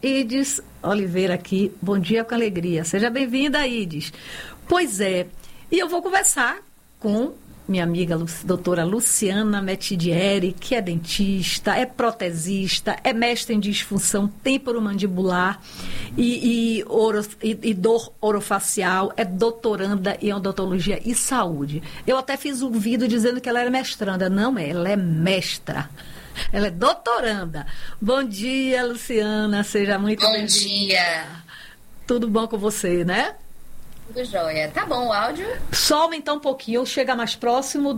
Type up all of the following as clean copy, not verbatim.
Ides Oliveira aqui. Bom dia com alegria. Seja bem-vinda, Ides. Pois é, e eu vou conversar com minha amiga doutora Luciana Metidieri, que é dentista, é protesista, é mestre em disfunção temporomandibular e dor orofacial, é doutoranda em odontologia e saúde. Eu até fiz um vídeo dizendo que ela era mestranda. Não é, ela é mestra. Ela é doutoranda. Bom dia, Luciana, seja muito bem-vinda. Bom dia. Tudo bom com você, né? Tudo jóia. Tá bom o áudio? Só aumentar um pouquinho, chega mais próximo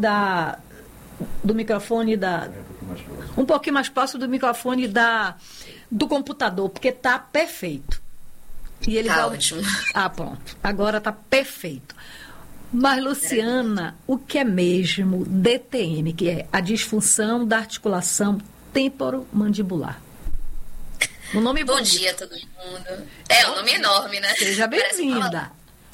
do microfone um pouquinho mais próximo do microfone do computador, porque tá perfeito. E ele tá ótimo. Ah, pronto. Agora tá perfeito. Mas, Luciana, o que é mesmo DTM, que é a disfunção da articulação temporomandibular? O nome Bom dia a todo mundo. O nome é enorme, né? Seja bem-vinda.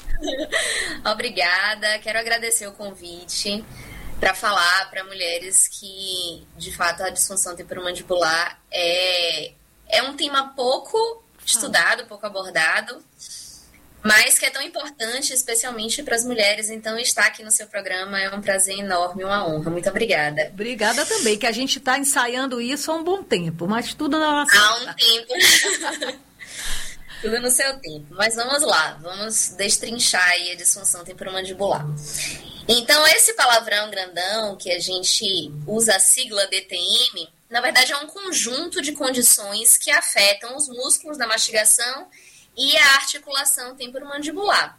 Obrigada, quero agradecer o convite para falar para mulheres que, de fato, a disfunção temporomandibular é um tema pouco estudado, pouco abordado, mas que é tão importante, especialmente para as mulheres. Então, estar aqui no seu programa é um prazer enorme, uma honra. Muito obrigada. Obrigada também, que a gente está ensaiando isso há um bom tempo, mas tudo na nossa... Há um tempo. Tudo no seu tempo. Mas vamos lá, vamos destrinchar aí a disfunção temporomandibular. Então, esse palavrão grandão que a gente usa a sigla DTM, na verdade é um conjunto de condições que afetam os músculos da mastigação e a articulação temporomandibular.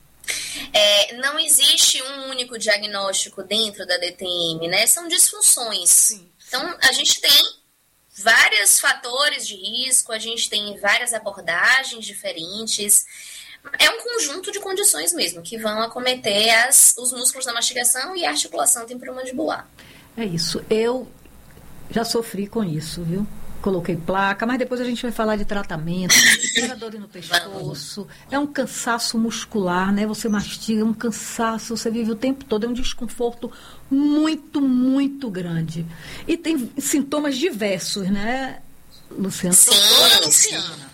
Não existe um único diagnóstico dentro da DTM, né? São disfunções. Sim. Então, a gente tem vários fatores de risco, a gente tem várias abordagens diferentes. É um conjunto de condições mesmo que vão acometer os músculos da mastigação e a articulação temporomandibular. É isso. Eu já sofri com isso, viu? Coloquei placa, mas depois a gente vai falar de tratamento, é dor no pescoço, é um cansaço muscular, né? Você mastiga, é um cansaço, você vive o tempo todo, é um desconforto muito, muito grande. E tem sintomas diversos, né, Luciana? Sim, Luciana.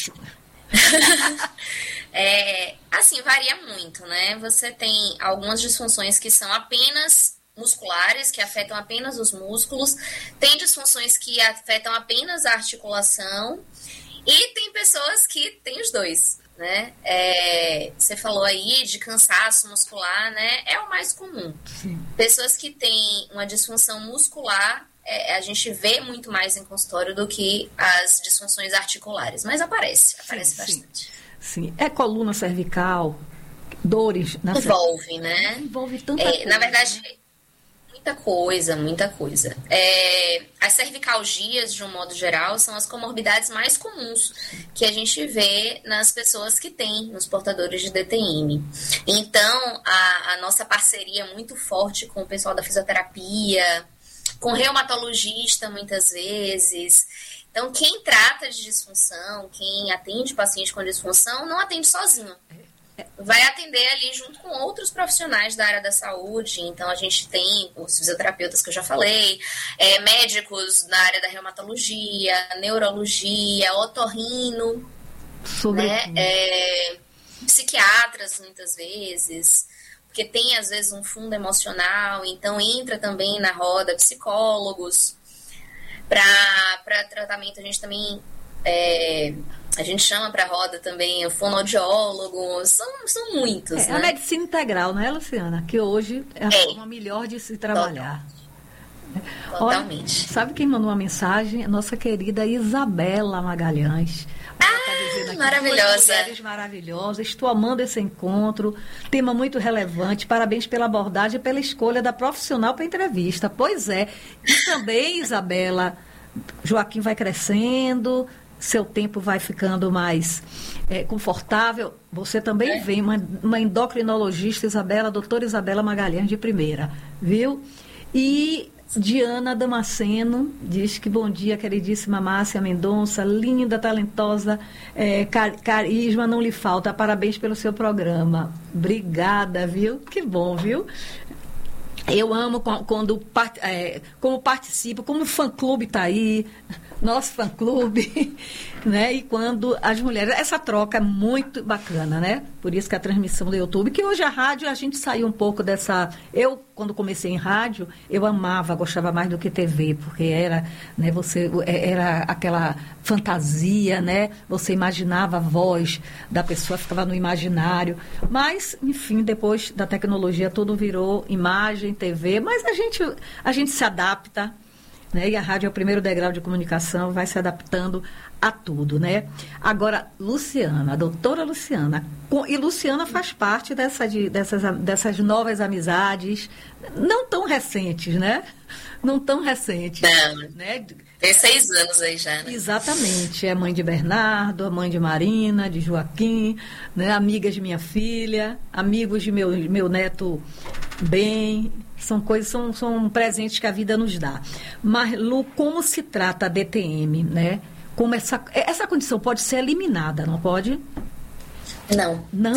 Assim, varia muito, né? Você tem algumas disfunções que são apenas musculares, que afetam apenas os músculos, tem disfunções que afetam apenas a articulação, e tem pessoas que têm os dois, né? Você falou aí de cansaço muscular, né? É o mais comum. Sim. Pessoas que têm uma disfunção muscular, a gente vê muito mais em consultório do que as disfunções articulares, mas aparece bastante. Sim. É coluna cervical, dores na envolve, né? Envolve tanta coisa. Na verdade, né? Muita coisa. As cervicalgias, de um modo geral, são as comorbidades mais comuns que a gente vê nas pessoas que têm, nos portadores de DTM. Então, a nossa parceria é muito forte com o pessoal da fisioterapia, com reumatologista, muitas vezes. Então, quem trata de disfunção, quem atende paciente com disfunção, não atende sozinho. Vai atender ali junto com outros profissionais da área da saúde. Então, a gente tem os fisioterapeutas que eu já falei, médicos na área da reumatologia, neurologia, otorrino, né? Psiquiatras, muitas vezes, porque tem, às vezes, um fundo emocional. Então, entra também na roda psicólogos. Para tratamento, a gente também... a gente chama para a roda também o fonoaudiólogo, são muitos. Né? A medicina integral, não é, Luciana? Que hoje é a forma melhor de se trabalhar. Totalmente. Olha, sabe quem mandou uma mensagem? A nossa querida Isabela Magalhães. Maravilhosa. Mulheres maravilhosas. Estou amando esse encontro. Tema muito relevante. Parabéns pela abordagem e pela escolha da profissional para a entrevista. Pois é. E também, Isabela, Joaquim vai crescendo, seu tempo vai ficando mais confortável. Você também vem, uma endocrinologista, Isabela, doutora Isabela Magalhães, de primeira, viu? E Diana Damasceno diz que bom dia, queridíssima Márcia Mendonça, linda, talentosa, carisma não lhe falta, parabéns pelo seu programa. Obrigada, viu? Que bom, viu? Eu amo quando como participo, como o fã-clube está aí, nosso fã-clube, né? E quando as mulheres... Essa troca é muito bacana, né? Por isso que a transmissão do YouTube, que hoje a rádio, a gente saiu um pouco dessa... Eu, quando comecei em rádio, eu amava, gostava mais do que TV, porque era, né, era aquela fantasia, né? Você imaginava a voz da pessoa, ficava no imaginário. Mas, enfim, depois da tecnologia, tudo virou imagem, TV, mas a gente se adapta, né? E a rádio é o primeiro degrau de comunicação, vai se adaptando a tudo, né? Agora, Luciana, a doutora Luciana, e Luciana faz parte dessas novas amizades, não tão recentes, né? Não tão recentes. Não, né? Tem 6 anos aí já, né? Exatamente. É mãe de Bernardo, a mãe de Marina, de Joaquim, né? Amigas de minha filha, amigos de meu neto bem. São coisas, são presentes que a vida nos dá. Mas, Lu, como se trata a DTM, né? Como essa condição pode ser eliminada, não pode? Não. Não?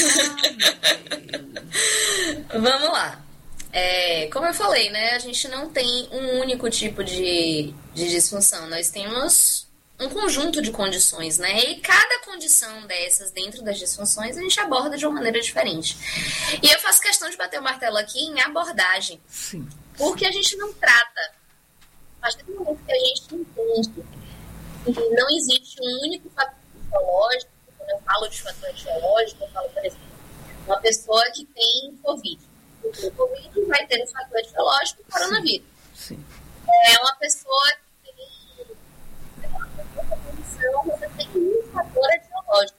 Vamos lá. Como eu falei, né? A gente não tem um único tipo de disfunção. Nós temos um conjunto de condições, né? E cada condição dessas dentro das disfunções a gente aborda de uma maneira diferente. E eu faço questão de bater o martelo aqui em abordagem. Sim. Porque a gente não trata. A partir do momento que a gente entende que não existe um único fator fisiológico, quando eu falo de fator etiológico, eu falo, por exemplo, uma pessoa que tem Covid. O Covid vai ter um fator etiológico, o coronavírus. Sim. Uma pessoa que tem uma condição, você tem um fator etiológico.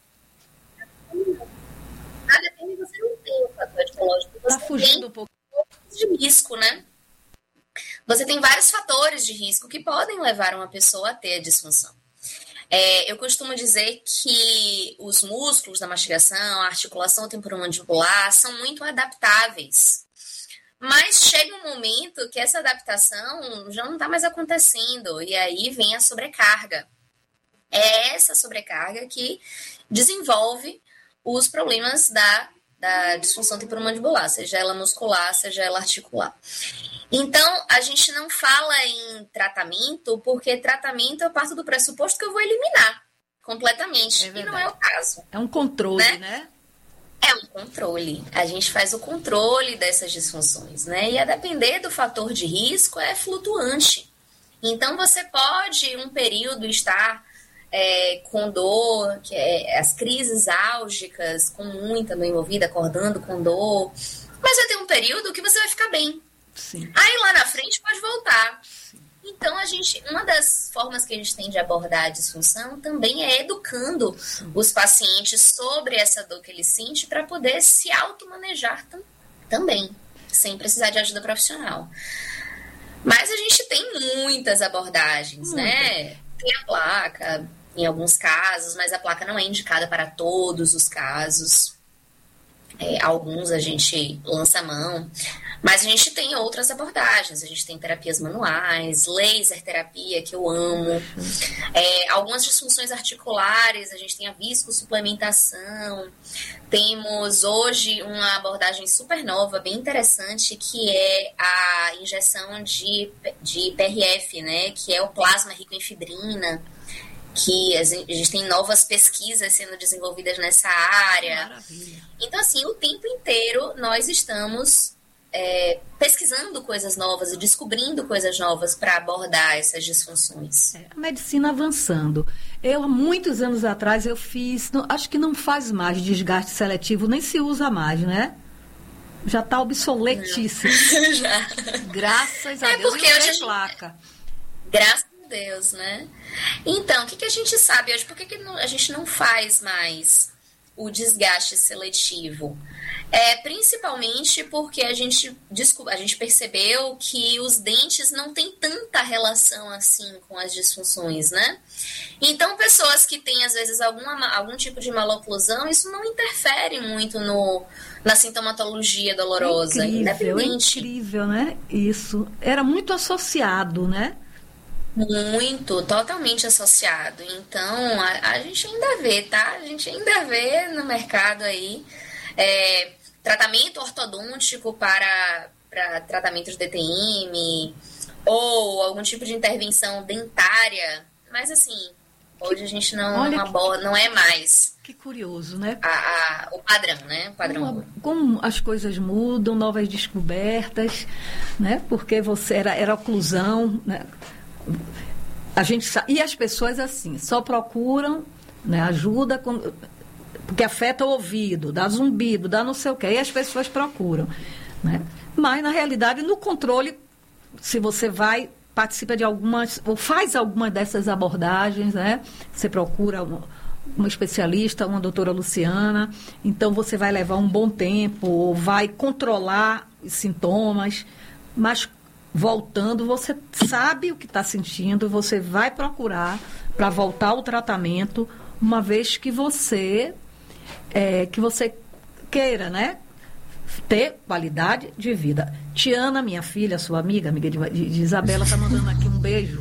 Na DTM você não tem um fator etiológico. Você fugindo tem um pouco de risco, né? Você tem vários fatores de risco que podem levar uma pessoa a ter a disfunção. Eu costumo dizer que os músculos da mastigação, a articulação temporomandibular são muito adaptáveis. Mas chega um momento que essa adaptação já não está mais acontecendo e aí vem a sobrecarga. É essa sobrecarga que desenvolve os problemas da disfunção temporomandibular, seja ela muscular, seja ela articular. Então, a gente não fala em tratamento, porque tratamento eu parto do pressuposto que eu vou eliminar completamente. E não é o caso. É um controle, né? É um controle. A gente faz o controle dessas disfunções, né? E a depender do fator de risco, é flutuante. Então, você pode, um período, estar com dor, que as crises álgicas, com muita dor envolvida, acordando com dor. Mas vai ter um período que você vai ficar bem. Sim. Aí lá na frente pode voltar. Sim. Então, uma das formas que a gente tem de abordar a disfunção também é educando os pacientes sobre essa dor que eles sentem para poder se automanejar também, sem precisar de ajuda profissional. Mas a gente tem muitas abordagens, né? Tem a placa, em alguns casos, mas a placa não é indicada para todos os casos. Alguns a gente lança a mão. Mas a gente tem outras abordagens, a gente tem terapias manuais, laser terapia, que eu amo, algumas disfunções articulares, a gente tem a viscosuplementação, temos hoje uma abordagem super nova, bem interessante, que é a injeção de PRF, né, que é o plasma rico em fibrina, que a gente tem novas pesquisas sendo desenvolvidas nessa área. Maravilha. Então, assim, o tempo inteiro nós estamos pesquisando coisas novas e descobrindo coisas novas para abordar essas disfunções. A medicina avançando. Eu, há muitos anos atrás, eu fiz, acho que não faz mais desgaste seletivo, nem se usa mais, né? Já está obsoletíssimo. Já. Graças a Deus, porque hoje placa. Graças a Deus, né? Então, o que a gente sabe hoje? Por que a gente não faz mais o desgaste seletivo? Principalmente porque a gente percebeu que os dentes não têm tanta relação assim com as disfunções, né? Então, pessoas que têm, às vezes, algum tipo de maloclusão, isso não interfere muito na sintomatologia dolorosa. Incrível, né? Isso. Era muito associado, né? Muito, totalmente associado. Então, a gente ainda vê, tá? A gente ainda vê no mercado aí tratamento ortodôntico para para tratamento de DTM ou algum tipo de intervenção dentária, mas assim, hoje a gente não é mais. Que curioso, né? O padrão, né? O padrão. Como as coisas mudam, novas descobertas, né? Porque era oclusão, né? E as pessoas assim, só procuram, né, ajuda porque afeta o ouvido, dá zumbido, dá não sei o quê, e as pessoas procuram, né? Mas, na realidade, no controle, se você participa de algumas, ou faz alguma dessas abordagens, né? Você procura uma especialista, uma doutora Luciana, então você vai levar um bom tempo, ou vai controlar os sintomas, mas voltando, você sabe o que está sentindo, você vai procurar para voltar ao tratamento, uma vez que você queira, né, ter qualidade de vida. Tiana, minha filha, sua amiga de Isabela, está mandando aqui um beijo.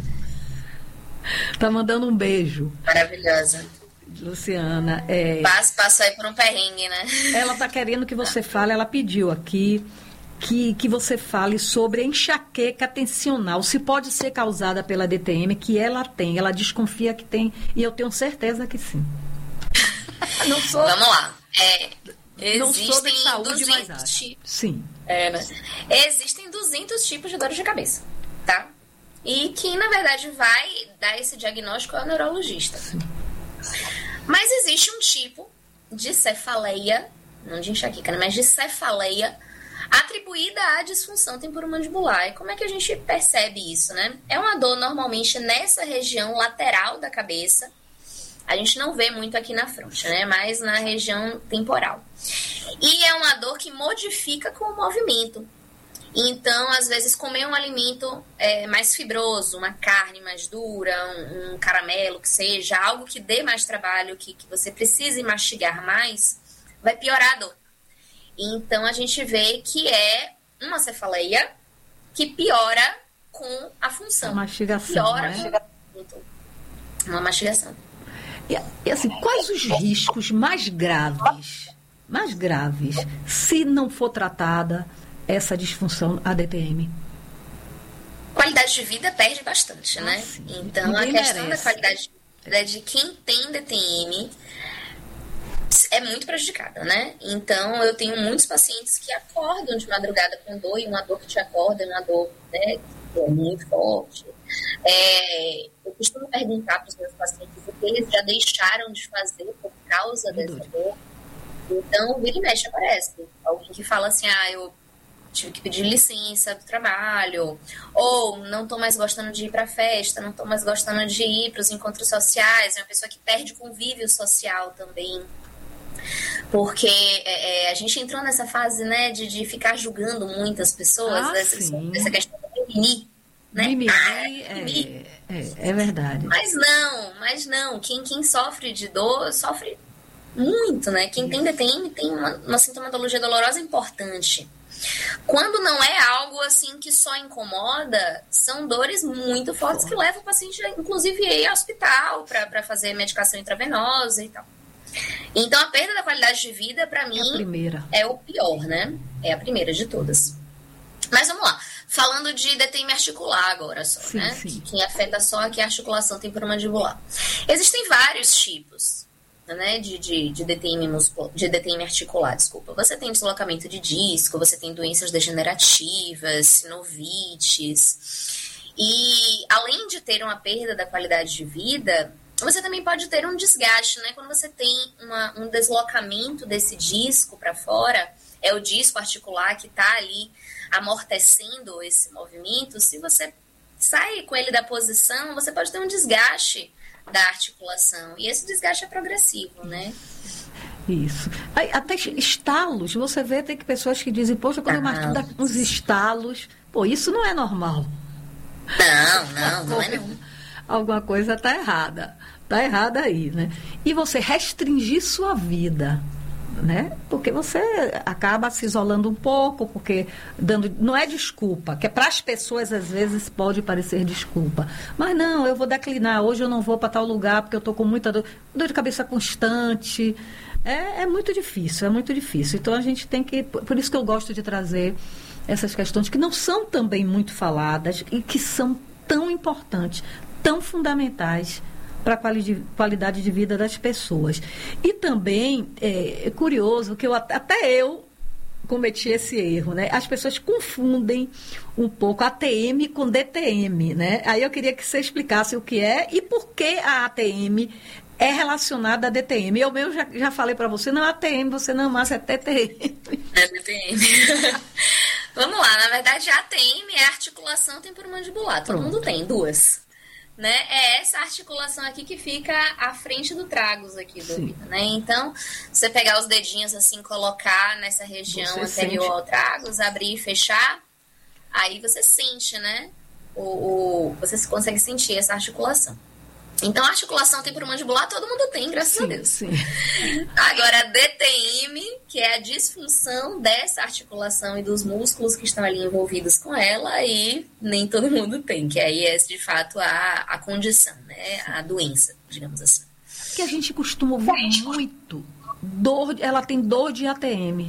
Está mandando um beijo. Maravilhosa. Luciana. Passou aí por um perrengue, né? Ela está querendo que você fale, ela pediu aqui que você fale sobre a enxaqueca tensional, se pode ser causada pela DTM, que ela tem, ela desconfia que tem, e eu tenho certeza que sim. Vamos lá. Não sou de saúde, mas acho. Tipos. Sim. Né? Existem 200 tipos de dores de cabeça, tá? E quem, na verdade, vai dar esse diagnóstico é o neurologista. Sim. Mas existe um tipo de cefaleia, não de enxaqueca, mas de cefaleia, atribuída à disfunção temporomandibular. E como é que a gente percebe isso, né? É uma dor normalmente nessa região lateral da cabeça. A gente não vê muito aqui na fronte, né? Mas na região temporal. E é uma dor que modifica com o movimento. Então, às vezes, comer um alimento mais fibroso, uma carne mais dura, um caramelo, que seja, algo que dê mais trabalho, que você precise mastigar mais, vai piorar a dor. Então, a gente vê que é uma cefaleia que piora com a função. A mastigação, piora né? Uma mastigação. E assim, quais os riscos mais graves, se não for tratada essa disfunção ADTM? Qualidade de vida perde bastante, né? Sim. Então, Ninguém a questão merece. da qualidade de vida de quem tem DTM é muito prejudicada, né? Então, eu tenho muitos pacientes que acordam de madrugada com dor, e uma dor que te acorda é uma dor, né, que é muito forte. Eu costumo perguntar para os meus pacientes o que eles já deixaram de fazer por causa dessa dor. Então, vira e mexe aparece alguém que fala assim, eu tive que pedir licença do trabalho, ou não estou mais gostando de ir para festa, não estou mais gostando de ir para os encontros sociais, é uma pessoa que perde convívio social também. Porque a gente entrou nessa fase, né, de ficar julgando muitas pessoas, essa questão do mimimi, né? Mimimi, é verdade. Mas não, quem sofre de dor, sofre muito, né? Quem tem DTM tem uma sintomatologia dolorosa importante. Quando não é algo assim que só incomoda, são dores muito fortes que levam o paciente, inclusive, a ir ao hospital para fazer medicação intravenosa e tal. Então, a perda da qualidade de vida, para mim, é o pior, né? É a primeira de todas. Mas vamos lá. Falando de DTM articular agora só, sim, né? Sim. Que afeta só aqui a articulação temporomandibular. Existem vários tipos, né, de DTM articular, desculpa. Você tem deslocamento de disco, você tem doenças degenerativas, sinovites. E além de ter uma perda da qualidade de vida, você também pode ter um desgaste, né? Quando você tem um deslocamento desse disco para fora, é o disco articular que está ali amortecendo esse movimento. Se você sai com ele da posição, você pode ter um desgaste da articulação. E esse desgaste é progressivo, né? Isso. Aí, até estalos, você vê, tem pessoas que dizem, poxa, quando eu masturbo uns estalos, isso não é normal. Não é não. Alguma coisa está errada. Está errada aí, né? E você restringir sua vida, né? Porque você acaba se isolando um pouco, porque não é desculpa, que para as pessoas às vezes pode parecer desculpa. Mas não, eu vou declinar, hoje eu não vou para tal lugar porque eu estou com muita dor de cabeça constante. É muito difícil, é muito difícil. Então a gente tem que, por isso que eu gosto de trazer essas questões que não são também muito faladas e que são tão importantes, tão fundamentais para a qualidade de vida das pessoas. E também é curioso que até eu cometi esse erro, né? As pessoas confundem um pouco ATM com DTM, né? Aí eu queria que você explicasse o que é e por que a ATM é relacionada à DTM. Eu mesmo já falei para você, não é ATM, você não, mas é TTM. É DTM. Vamos lá, na verdade a ATM é a articulação temporomandibular, todo mundo tem duas. Né? É essa articulação aqui que fica à frente do tragus aqui do ouvido, né? Então, você pegar os dedinhos assim, colocar nessa região anterior ao tragus, abrir e fechar, aí você sente, né? Você consegue sentir essa articulação. Então, a articulação temporomandibular todo mundo tem, graças a Deus. Sim. Agora, a DTM, que é a disfunção dessa articulação e dos músculos que estão ali envolvidos com ela, aí nem todo mundo tem, que aí é, de fato, a condição, né? A doença, digamos assim. Que a gente costuma ouvir muito. Ela tem dor de ATM.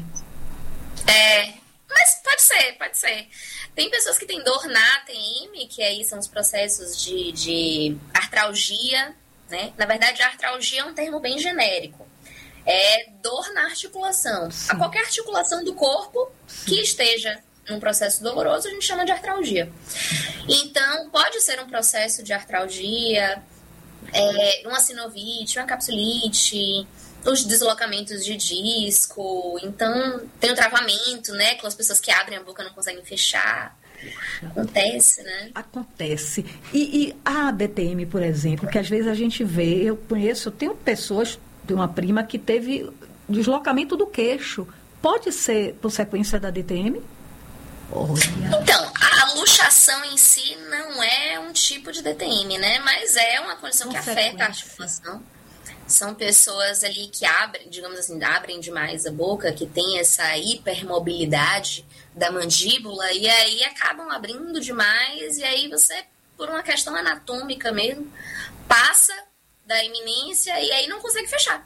Mas pode ser. Tem pessoas que têm dor na ATM, que aí são os processos de artralgia, né? Na verdade, a artralgia é um termo bem genérico. É dor na articulação. Sim. A qualquer articulação do corpo que esteja num processo doloroso, a gente chama de artralgia. Então, pode ser um processo de artralgia, uma sinovite, uma capsulite, os deslocamentos de disco, então tem o travamento, né? Com as pessoas que abrem a boca não conseguem fechar. Acontece, né? Acontece. E a DTM, por exemplo, que às vezes a gente vê, eu tenho pessoas, tenho uma prima que teve deslocamento do queixo. Pode ser por sequência da DTM? Olha. Então, a luxação em si não é um tipo de DTM, né? Mas é uma condição que afeta a articulação. São pessoas ali que abrem, digamos assim, abrem demais a boca, que tem essa hipermobilidade da mandíbula e aí acabam abrindo demais e aí você, por uma questão anatômica mesmo, passa da iminência e aí não consegue fechar.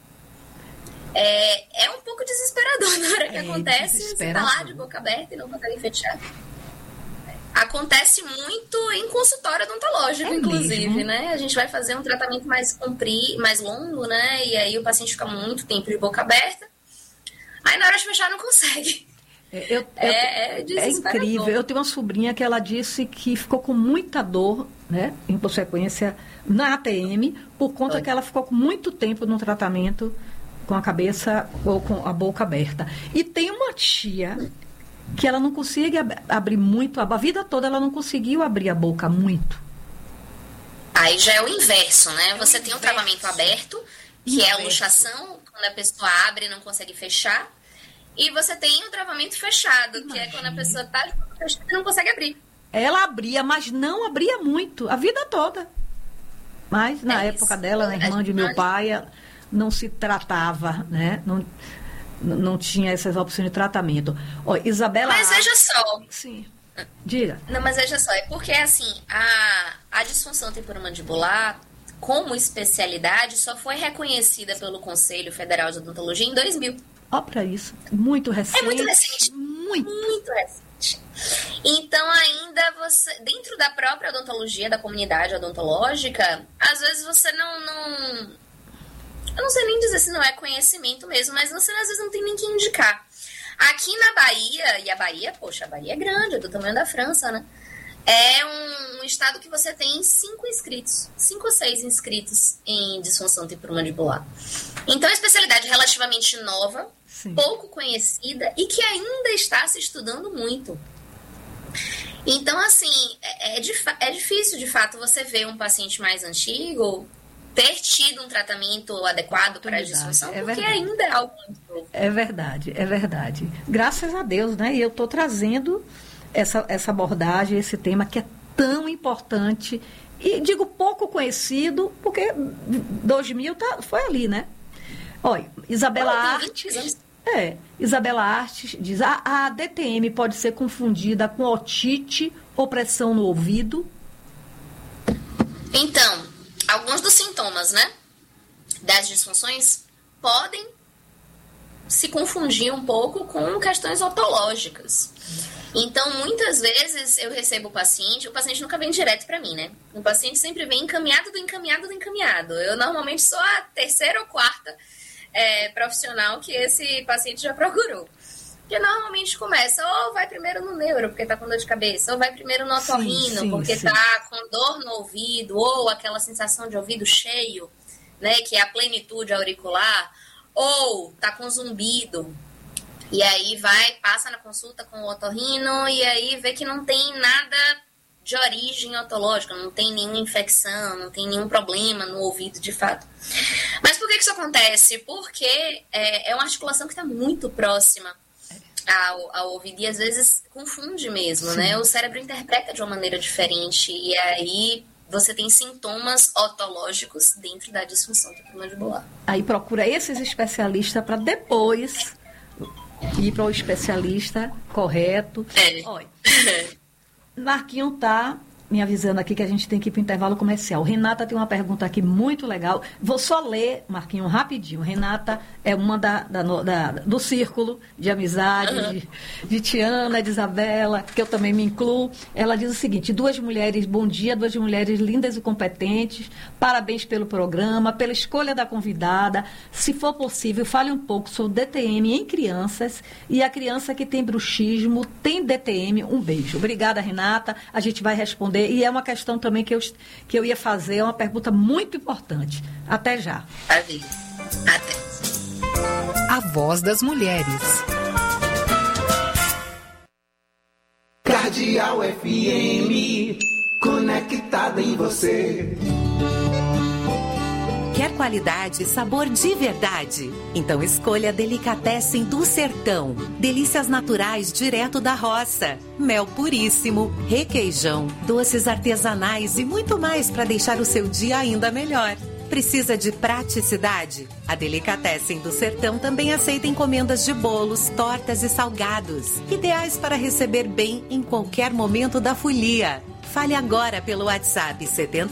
É um pouco desesperador na hora que acontece, você tá lá de boca aberta e não consegue fechar. Acontece muito em consultório odontológico, inclusive, mesmo? Né? A gente vai fazer um tratamento mais longo, né? E aí o paciente fica muito tempo de boca aberta. Aí na hora de fechar não consegue. É incrível. Eu tenho uma sobrinha que ela disse que ficou com muita dor, né? Em consequência, na ATM, por conta que ela ficou com muito tempo no tratamento com a cabeça ou com a boca aberta. E tem uma tia que ela não consegue abrir muito, a vida toda ela não conseguiu abrir a boca muito. Aí já é o inverso, né? Você tem um travamento aberto, que é a luxação, quando a pessoa abre e não consegue fechar. E você tem o travamento fechado, que é quando a pessoa está de boca fechada e não consegue abrir. Ela abria, mas não abria muito, a vida toda. Mas na época dela, na irmã de meu pai, não se tratava, né? Não tinha essas opções de tratamento. Ó, Isabela... Mas veja só. Sim. Diga. Não, mas veja só, é porque assim, a disfunção temporomandibular, como especialidade, só foi reconhecida pelo Conselho Federal de Odontologia em 2000. Ó, para isso. Muito recente. É muito recente. Muito recente. Então, ainda você, dentro da própria odontologia, da comunidade odontológica, às vezes você não eu não sei nem dizer se não é conhecimento mesmo, mas você às vezes não tem nem que indicar. Aqui na Bahia, e a Bahia é grande, é do tamanho da França, né? É um estado que você tem 5 ou 6 inscritos em disfunção temporomandibular. Então, é uma especialidade relativamente nova, Sim. pouco conhecida e que ainda está se estudando muito. Então, assim, é difícil, de fato, você ver um paciente mais antigo ter tido um tratamento adequado para a disfunção, porque ainda é algo muito novo. É verdade. Graças a Deus, né? E eu estou trazendo essa abordagem, esse tema que é tão importante e digo pouco conhecido, porque 2000 foi ali, né? Olha, Isabela Artes... Isabela Artes diz, a DTM pode ser confundida com otite ou pressão no ouvido? Então, alguns dos sintomas, né, das disfunções podem se confundir um pouco com questões otológicas. Então, muitas vezes eu recebo o paciente nunca vem direto para mim, né? O paciente sempre vem encaminhado do encaminhado. Eu normalmente sou a terceira ou quarta profissional que esse paciente já procurou. Porque normalmente começa, ou vai primeiro no neuro, porque tá com dor de cabeça, ou vai primeiro no otorrino, porque tá com dor no ouvido, ou aquela sensação de ouvido cheio, né, que é a plenitude auricular, ou tá com zumbido. E aí passa na consulta com o otorrino e aí vê que não tem nada de origem otológica, não tem nenhuma infecção, não tem nenhum problema no ouvido de fato. Mas por que isso acontece? Porque é uma articulação que está muito próxima ao ouvido e às vezes confunde mesmo, né? O cérebro interpreta de uma maneira diferente e aí você tem sintomas otológicos dentro da disfunção temporomandibular. Aí procura esses especialistas para depois ir para o especialista correto. Olha, Marquinho tá me avisando aqui que a gente tem que ir para o intervalo comercial. Renata tem uma pergunta aqui muito legal. Vou só ler, Marquinho, rapidinho. Renata é uma do círculo de amizade, de Tiana, de Isabela, que eu também me incluo. Ela diz o seguinte: bom dia, duas mulheres lindas e competentes. Parabéns pelo programa, pela escolha da convidada. Se for possível, fale um pouco sobre DTM em crianças e a criança que tem bruxismo tem DTM. Um beijo. Obrigada, Renata. A gente vai responder. E é uma questão também que eu ia fazer, é uma pergunta muito importante. Até já. Até. A voz das mulheres. Cardeal FM, conectada em você. Quer qualidade e sabor de verdade? Então escolha a Delicatessen do Sertão. Delícias naturais direto da roça. Mel puríssimo, requeijão, doces artesanais e muito mais para deixar o seu dia ainda melhor. Precisa de praticidade? A Delicatessen do Sertão também aceita encomendas de bolos, tortas e salgados. Ideais para receber bem em qualquer momento da folia. Fale agora pelo WhatsApp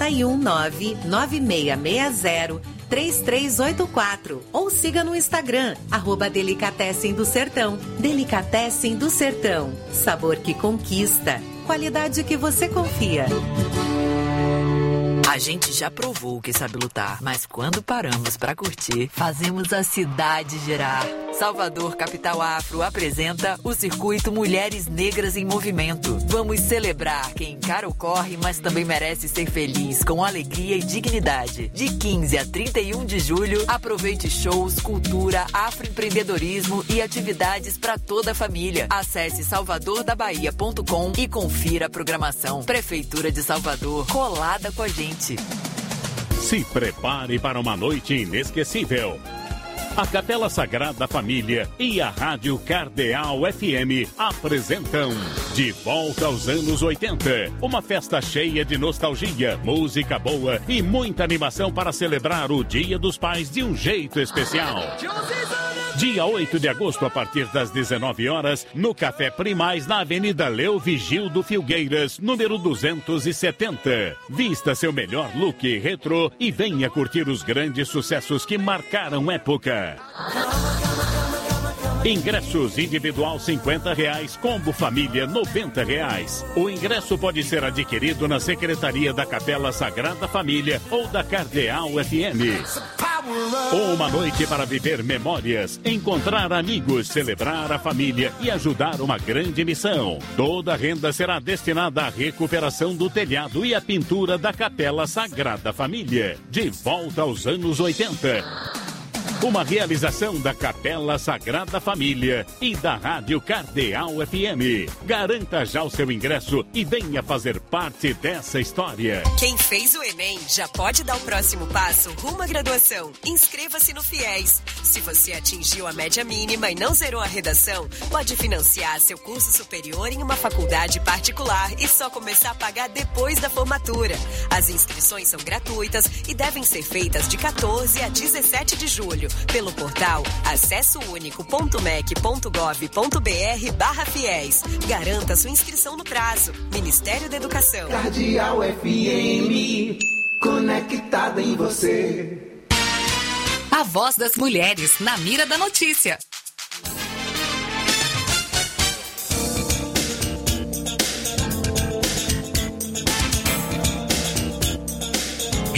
71996603384 ou siga no Instagram, @Delicatessen do Sertão. Delicatessen do Sertão. Sabor que conquista. Qualidade que você confia. A gente já provou que sabe lutar, mas quando paramos pra curtir, fazemos a cidade girar. Salvador Capital Afro apresenta o circuito Mulheres Negras em Movimento. Vamos celebrar quem encara o corre, mas também merece ser feliz, com alegria e dignidade. De 15 a 31 de julho, aproveite shows, cultura, afroempreendedorismo e atividades para toda a família. Acesse salvadordabahia.com e confira a programação. Prefeitura de Salvador, colada com a gente. Se prepare para uma noite inesquecível. A Capela Sagrada Família e a Rádio Cardeal FM apresentam De Volta aos Anos 80. Uma festa cheia de nostalgia, música boa e muita animação para celebrar o Dia dos Pais de um jeito especial. Dia 8 de agosto, a partir das 19 horas, no Café Primaz, na Avenida Leo Vigildo Filgueiras, número 270. Vista seu melhor look retrô e venha curtir os grandes sucessos que marcaram época. Ingressos individual R$50, combo família R$90. O ingresso pode ser adquirido na Secretaria da Capela Sagrada Família ou da Cardeal FM. Uma noite para viver memórias, encontrar amigos, celebrar a família e ajudar uma grande missão. Toda a renda será destinada à recuperação do telhado e à pintura da Capela Sagrada Família. De volta aos anos 80. Uma realização da Capela Sagrada Família e da Rádio Cardeal FM. Garanta já o seu ingresso e venha fazer parte dessa história. Quem fez o Enem já pode dar o próximo passo rumo à graduação. Inscreva-se no FIES. Se você atingiu a média mínima e não zerou a redação, pode financiar seu curso superior em uma faculdade particular e só começar a pagar depois da formatura. As inscrições são gratuitas e devem ser feitas de 14 a 17 de julho. Pelo portal acessounico.mec.gov.br/fiéis. Garanta sua inscrição no prazo. Ministério da Educação. Cardeal FM, conectada em você. A voz das mulheres na mira da notícia.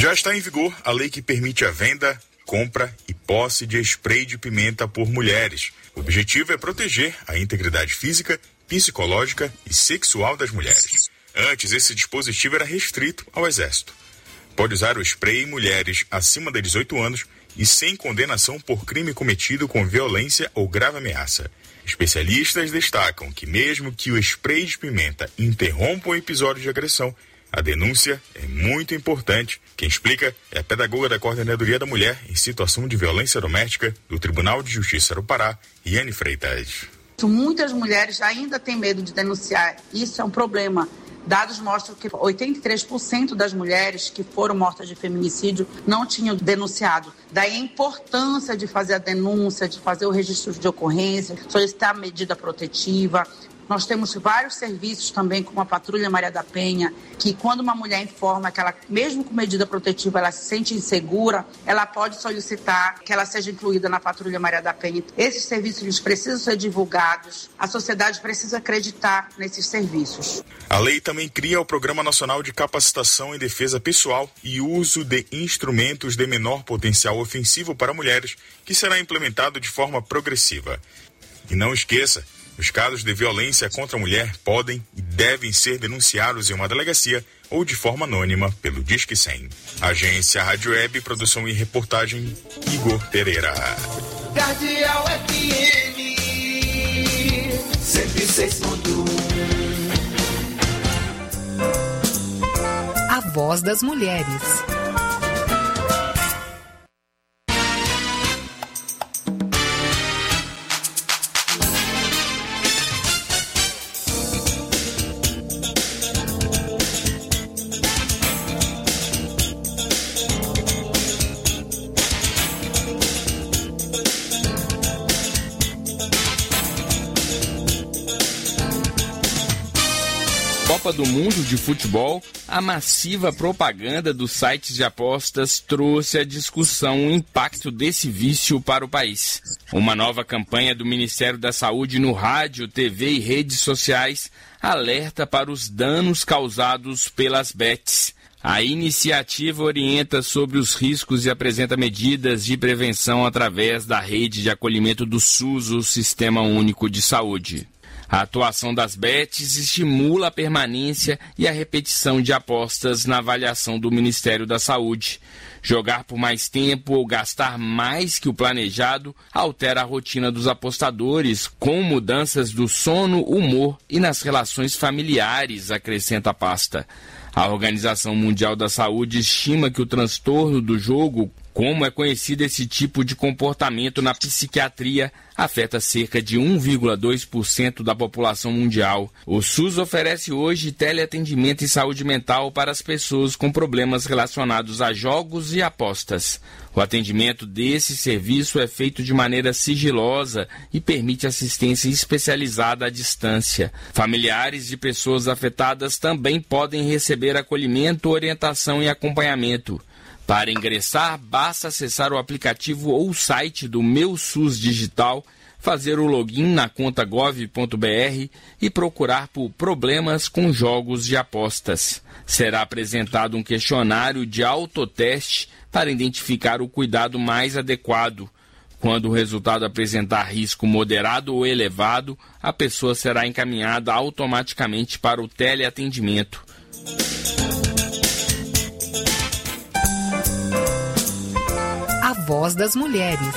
Já está em vigor a lei que permite a venda, compra e posse de spray de pimenta por mulheres. O objetivo é proteger a integridade física, psicológica e sexual das mulheres. Antes, esse dispositivo era restrito ao Exército. Pode usar o spray em mulheres acima de 18 anos e sem condenação por crime cometido com violência ou grave ameaça. Especialistas destacam que mesmo que o spray de pimenta interrompa o episódio de agressão, a denúncia é muito importante. Quem explica é a pedagoga da Coordenadoria da Mulher em Situação de Violência Doméstica do Tribunal de Justiça do Pará, Iane Freitas. Muitas mulheres ainda têm medo de denunciar. Isso é um problema. Dados mostram que 83% das mulheres que foram mortas de feminicídio não tinham denunciado. Daí a importância de fazer a denúncia, de fazer o registro de ocorrência, solicitar a medida protetiva. Nós temos vários serviços também, como a Patrulha Maria da Penha, que quando uma mulher informa que ela, mesmo com medida protetiva, ela se sente insegura, ela pode solicitar que ela seja incluída na Patrulha Maria da Penha. Esses serviços eles precisam ser divulgados, a sociedade precisa acreditar nesses serviços. A lei também cria o Programa Nacional de Capacitação em Defesa Pessoal e Uso de Instrumentos de Menor Potencial Ofensivo para Mulheres, que será implementado de forma progressiva. E não esqueça, os casos de violência contra a mulher podem e devem ser denunciados em uma delegacia ou de forma anônima pelo Disque 100. Agência Rádio Web, produção e reportagem, Igor Pereira. Cardeal FM 106.1. A voz das mulheres. Copa do Mundo de Futebol, a massiva propaganda dos sites de apostas trouxe à discussão o impacto desse vício para o país. Uma nova campanha do Ministério da Saúde no rádio, TV e redes sociais alerta para os danos causados pelas bets. A iniciativa orienta sobre os riscos e apresenta medidas de prevenção através da rede de acolhimento do SUS, o Sistema Único de Saúde. A atuação das bets estimula a permanência e a repetição de apostas na avaliação do Ministério da Saúde. Jogar por mais tempo ou gastar mais que o planejado altera a rotina dos apostadores, com mudanças do sono, humor e nas relações familiares, acrescenta a pasta. A Organização Mundial da Saúde estima que o transtorno do jogo, como é conhecido esse tipo de comportamento na psiquiatria, afeta cerca de 1,2% da população mundial. O SUS oferece hoje teleatendimento e saúde mental para as pessoas com problemas relacionados a jogos e apostas. O atendimento desse serviço é feito de maneira sigilosa e permite assistência especializada à distância. Familiares de pessoas afetadas também podem receber acolhimento, orientação e acompanhamento. Para ingressar, basta acessar o aplicativo ou o site do Meu SUS Digital, fazer o login na conta gov.br e procurar por problemas com jogos de apostas. Será apresentado um questionário de autoteste para identificar o cuidado mais adequado. Quando o resultado apresentar risco moderado ou elevado, a pessoa será encaminhada automaticamente para o teleatendimento. A voz das mulheres.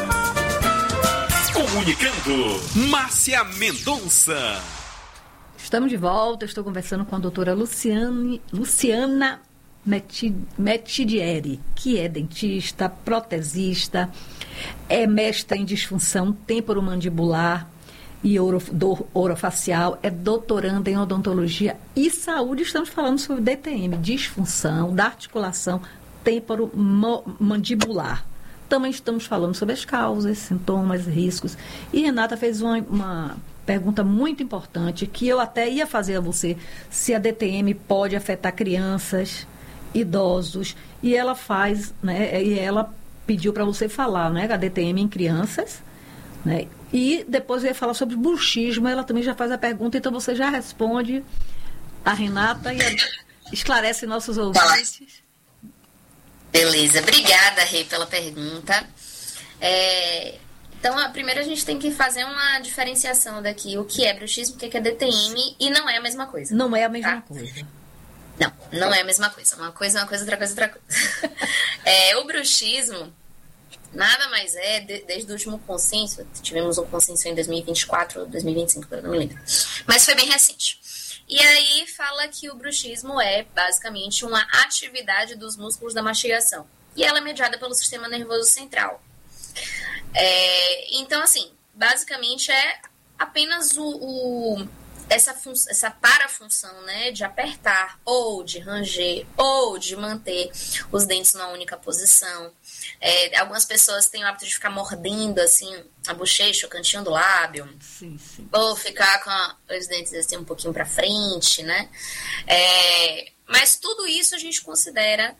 Comunicando, Márcia Mendonça. Estamos de volta, estou conversando com a doutora Luciana Metidieri, que é dentista, protesista, é mestra em disfunção temporomandibular e orofacial, é doutoranda em odontologia e saúde. Estamos falando sobre DTM, disfunção da articulação temporomandibular. Também estamos falando sobre as causas, sintomas, riscos. E Renata fez uma pergunta muito importante, que eu até ia fazer a você, se a DTM pode afetar crianças, idosos, e ela faz, né, e ela pediu para você falar, né, a DTM em crianças, né, e depois eu ia falar sobre bruxismo, ela também já faz a pergunta, então você já responde a Renata e esclarece nossos ouvintes. Beleza, obrigada, Rê, pela pergunta. Então, primeiro a gente tem que fazer uma diferenciação daqui, o que é bruxismo, o que é DTM, e não é a mesma coisa. Não é a mesma coisa. Não é a mesma coisa. Uma coisa é uma coisa, outra coisa é outra coisa. O bruxismo nada mais é, desde o último consenso, tivemos um consenso em 2024 ou 2025, eu não me lembro, mas foi bem recente. E aí fala que o bruxismo é basicamente uma atividade dos músculos da mastigação. E ela é mediada pelo sistema nervoso central. Então, assim, basicamente é apenas essa parafunção, né, de apertar, ou de ranger, ou de manter os dentes numa única posição. Algumas pessoas têm o hábito de ficar mordendo, assim, a bochecha, o cantinho do lábio. Sim, sim. Ou ficar com os dentes, assim, um pouquinho para frente, né? Mas tudo isso a gente considera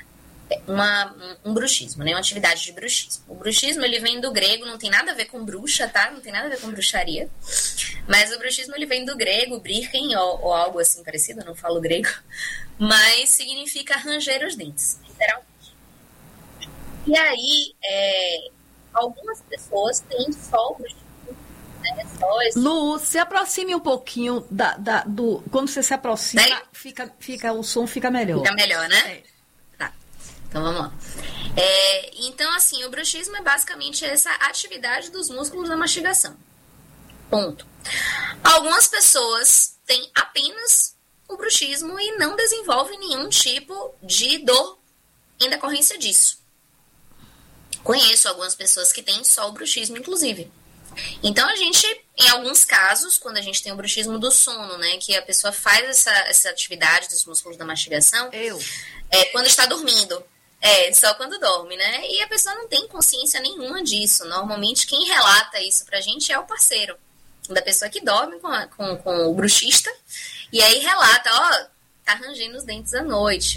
um bruxismo, né? Uma atividade de bruxismo. O bruxismo, ele vem do grego, não tem nada a ver com bruxa, tá? Não tem nada a ver com bruxaria. Mas o bruxismo, ele vem do grego, brichen, ou algo assim parecido, eu não falo grego. Mas significa ranger os dentes, literalmente. E aí, algumas pessoas têm só o bruxismo, né? Lu, se aproxime um pouquinho do... Quando você se aproxima, o som fica melhor. Fica melhor, né? Então, vamos lá. Então, assim, o bruxismo é basicamente essa atividade dos músculos da mastigação. Ponto. Algumas pessoas têm apenas o bruxismo e não desenvolvem nenhum tipo de dor em decorrência disso. Conheço algumas pessoas que têm só o bruxismo, inclusive. Então, a gente, em alguns casos, quando a gente tem o bruxismo do sono, né, que a pessoa faz essa atividade dos músculos da mastigação, quando está dormindo. Só quando dorme, né? E a pessoa não tem consciência nenhuma disso. Normalmente, quem relata isso pra gente é o parceiro da pessoa que dorme com o bruxista. E aí relata, tá rangendo os dentes à noite.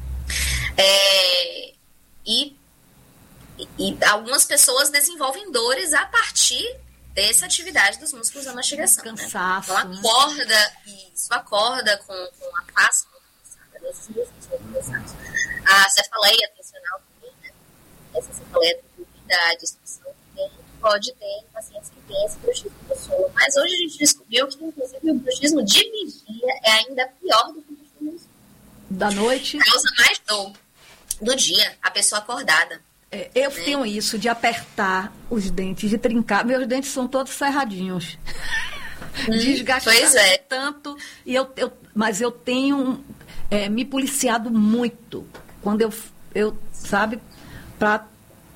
E algumas pessoas desenvolvem dores a partir dessa atividade dos músculos da mastigação. Cansaço. Né? Então, acorda com a face desses músculos cansados. A cefaleia tensional também, né? Essa cefaleia da disfunção também pode ter pacientes que têm esse bruxismo do sono. Mas hoje a gente descobriu que, inclusive, o bruxismo de vigia é ainda pior do que o bruxismo da noite. Causa mais dor do dia, a pessoa acordada. Eu tenho isso de apertar os dentes, de trincar. Meus dentes são todos ferradinhos. Desgastados tanto. Mas eu tenho me policiado muito. Quando eu sabe, para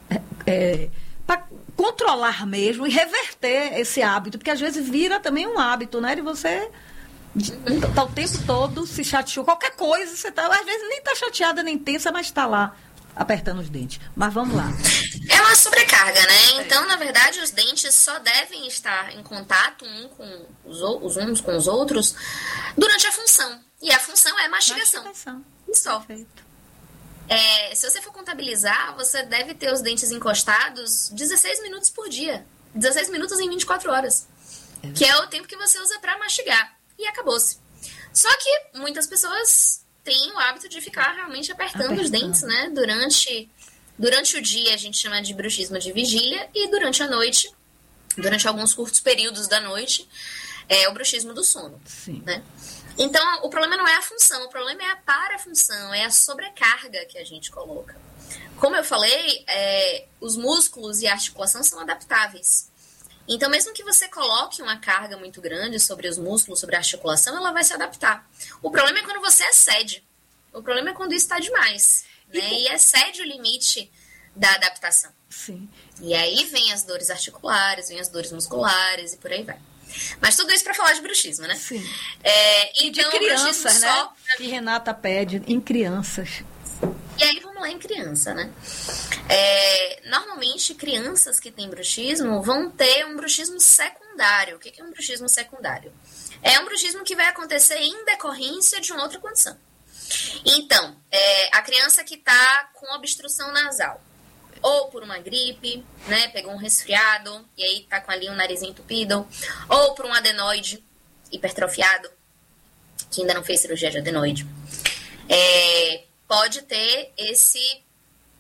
controlar mesmo e reverter esse hábito, porque às vezes vira também um hábito, né? De você tá o tempo todo se chateou, qualquer coisa, você tá, às vezes nem tá chateada nem tensa, mas tá lá apertando os dentes. Mas vamos lá. É uma sobrecarga, né? Então, na verdade, os dentes só devem estar em contato uns com os outros durante a função. E a função é mastigação. E só. Perfeito. Se você for contabilizar, você deve ter os dentes encostados 16 minutos por dia. 16 minutos em 24 horas. Que é o tempo que você usa para mastigar. E acabou-se. Só que muitas pessoas têm o hábito de ficar realmente apertando os dentes, né? Durante o dia a gente chama de bruxismo de vigília. E durante a noite, durante alguns curtos períodos da noite, é o bruxismo do sono. Sim. Né? Então, o problema não é a função, o problema é a parafunção, é a sobrecarga que a gente coloca. Como eu falei, os músculos e a articulação são adaptáveis. Então, mesmo que você coloque uma carga muito grande sobre os músculos, sobre a articulação, ela vai se adaptar. O problema é quando você excede. O problema é quando isso está demais. Né? E excede o limite da adaptação. Sim. E aí vem as dores articulares, vem as dores musculares e por aí vai. Mas tudo isso para falar de bruxismo, né? Sim. E de crianças, né? Que Renata pede em crianças. E aí vamos lá em criança, né? Normalmente, crianças que têm bruxismo vão ter um bruxismo secundário. O que é um bruxismo secundário? É um bruxismo que vai acontecer em decorrência de uma outra condição. Então, a criança que está com obstrução nasal, ou por uma gripe, né, pegou um resfriado, e aí tá com ali um nariz entupido, ou por um adenoide hipertrofiado, que ainda não fez cirurgia de adenoide, pode ter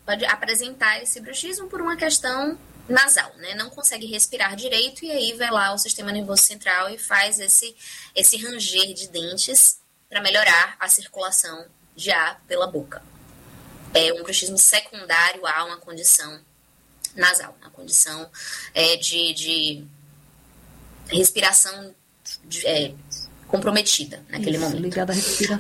apresentar esse bruxismo por uma questão nasal, né? Não consegue respirar direito e aí vai lá o sistema nervoso central e faz esse ranger de dentes para melhorar a circulação de ar pela boca. É um bruxismo secundário a uma condição nasal, uma condição de respiração comprometida naquele momento. Ligada à respiração.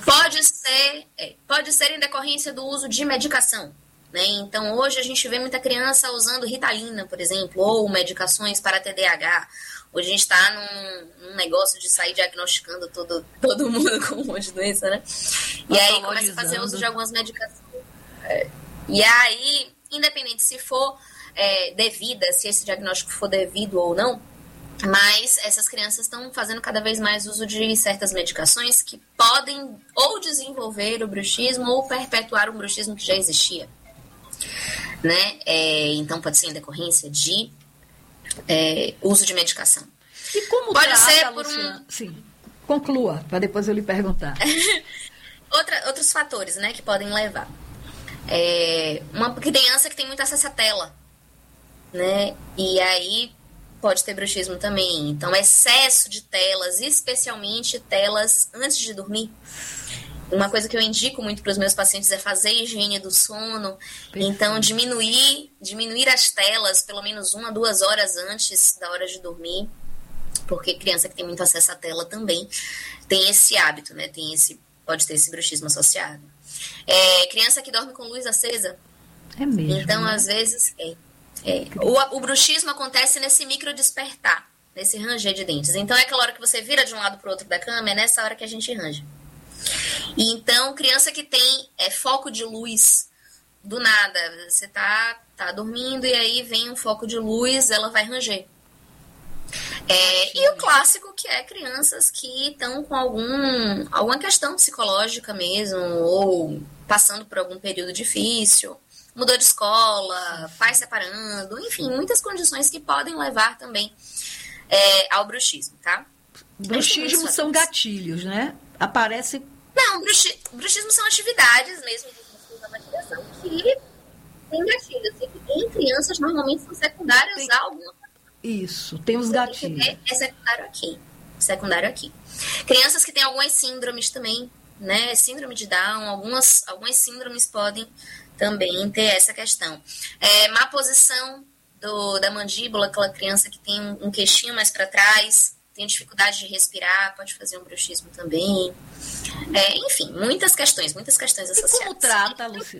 Pode ser em decorrência do uso de medicação. Né? Então, hoje a gente vê muita criança usando Ritalina, por exemplo, ou medicações para TDAH. Hoje a gente está num negócio de sair diagnosticando todo mundo com um monte de doença, né? E aí começa a fazer uso de algumas medicações. E aí, independente se for devida, se esse diagnóstico for devido ou não, mas essas crianças estão fazendo cada vez mais uso de certas medicações que podem ou desenvolver o bruxismo ou perpetuar um bruxismo que já existia. Né? Então pode ser em decorrência de uso de medicação. E como pode trata, ser por Luciana? Sim, conclua, para depois eu lhe perguntar. Outros fatores, né, que podem levar. Uma criança que tem muito acesso à tela, né? E aí pode ter bruxismo também. Então, excesso de telas, especialmente telas antes de dormir. Uma coisa que eu indico muito para os meus pacientes é fazer higiene do sono. Perfeito. Então, diminuir as telas pelo menos 1 a 2 horas antes da hora de dormir. Porque criança que tem muito acesso à tela também tem esse hábito, né? Pode ter esse bruxismo associado. Criança que dorme com luz acesa. É mesmo. Então, né? às vezes, o bruxismo acontece nesse micro despertar, nesse ranger de dentes. Então, é aquela hora que você vira de um lado para o outro da cama, é nessa hora que a gente range. E então, criança que tem foco de luz, do nada, você tá dormindo e aí vem um foco de luz, ela vai ranger. E o clássico que é crianças que estão com alguma questão psicológica mesmo, ou passando por algum período difícil, mudou de escola, pais separando, enfim, muitas condições que podem levar também ao bruxismo, tá? Bruxismo são gatilhos, né? Aparece... Não, bruxismo são atividades mesmo da mastigação que tem gatilhos. E em crianças, normalmente, são secundárias a alguma coisa. Isso, tem os gatilhos. É secundário aqui. Crianças que têm algumas síndromes também, né? Síndrome de Down, algumas síndromes podem também ter essa questão. Má posição da mandíbula, aquela criança que tem um queixinho mais para trás, tem dificuldade de respirar, pode fazer um bruxismo também. Enfim, muitas questões associadas. E como trata, Luciana?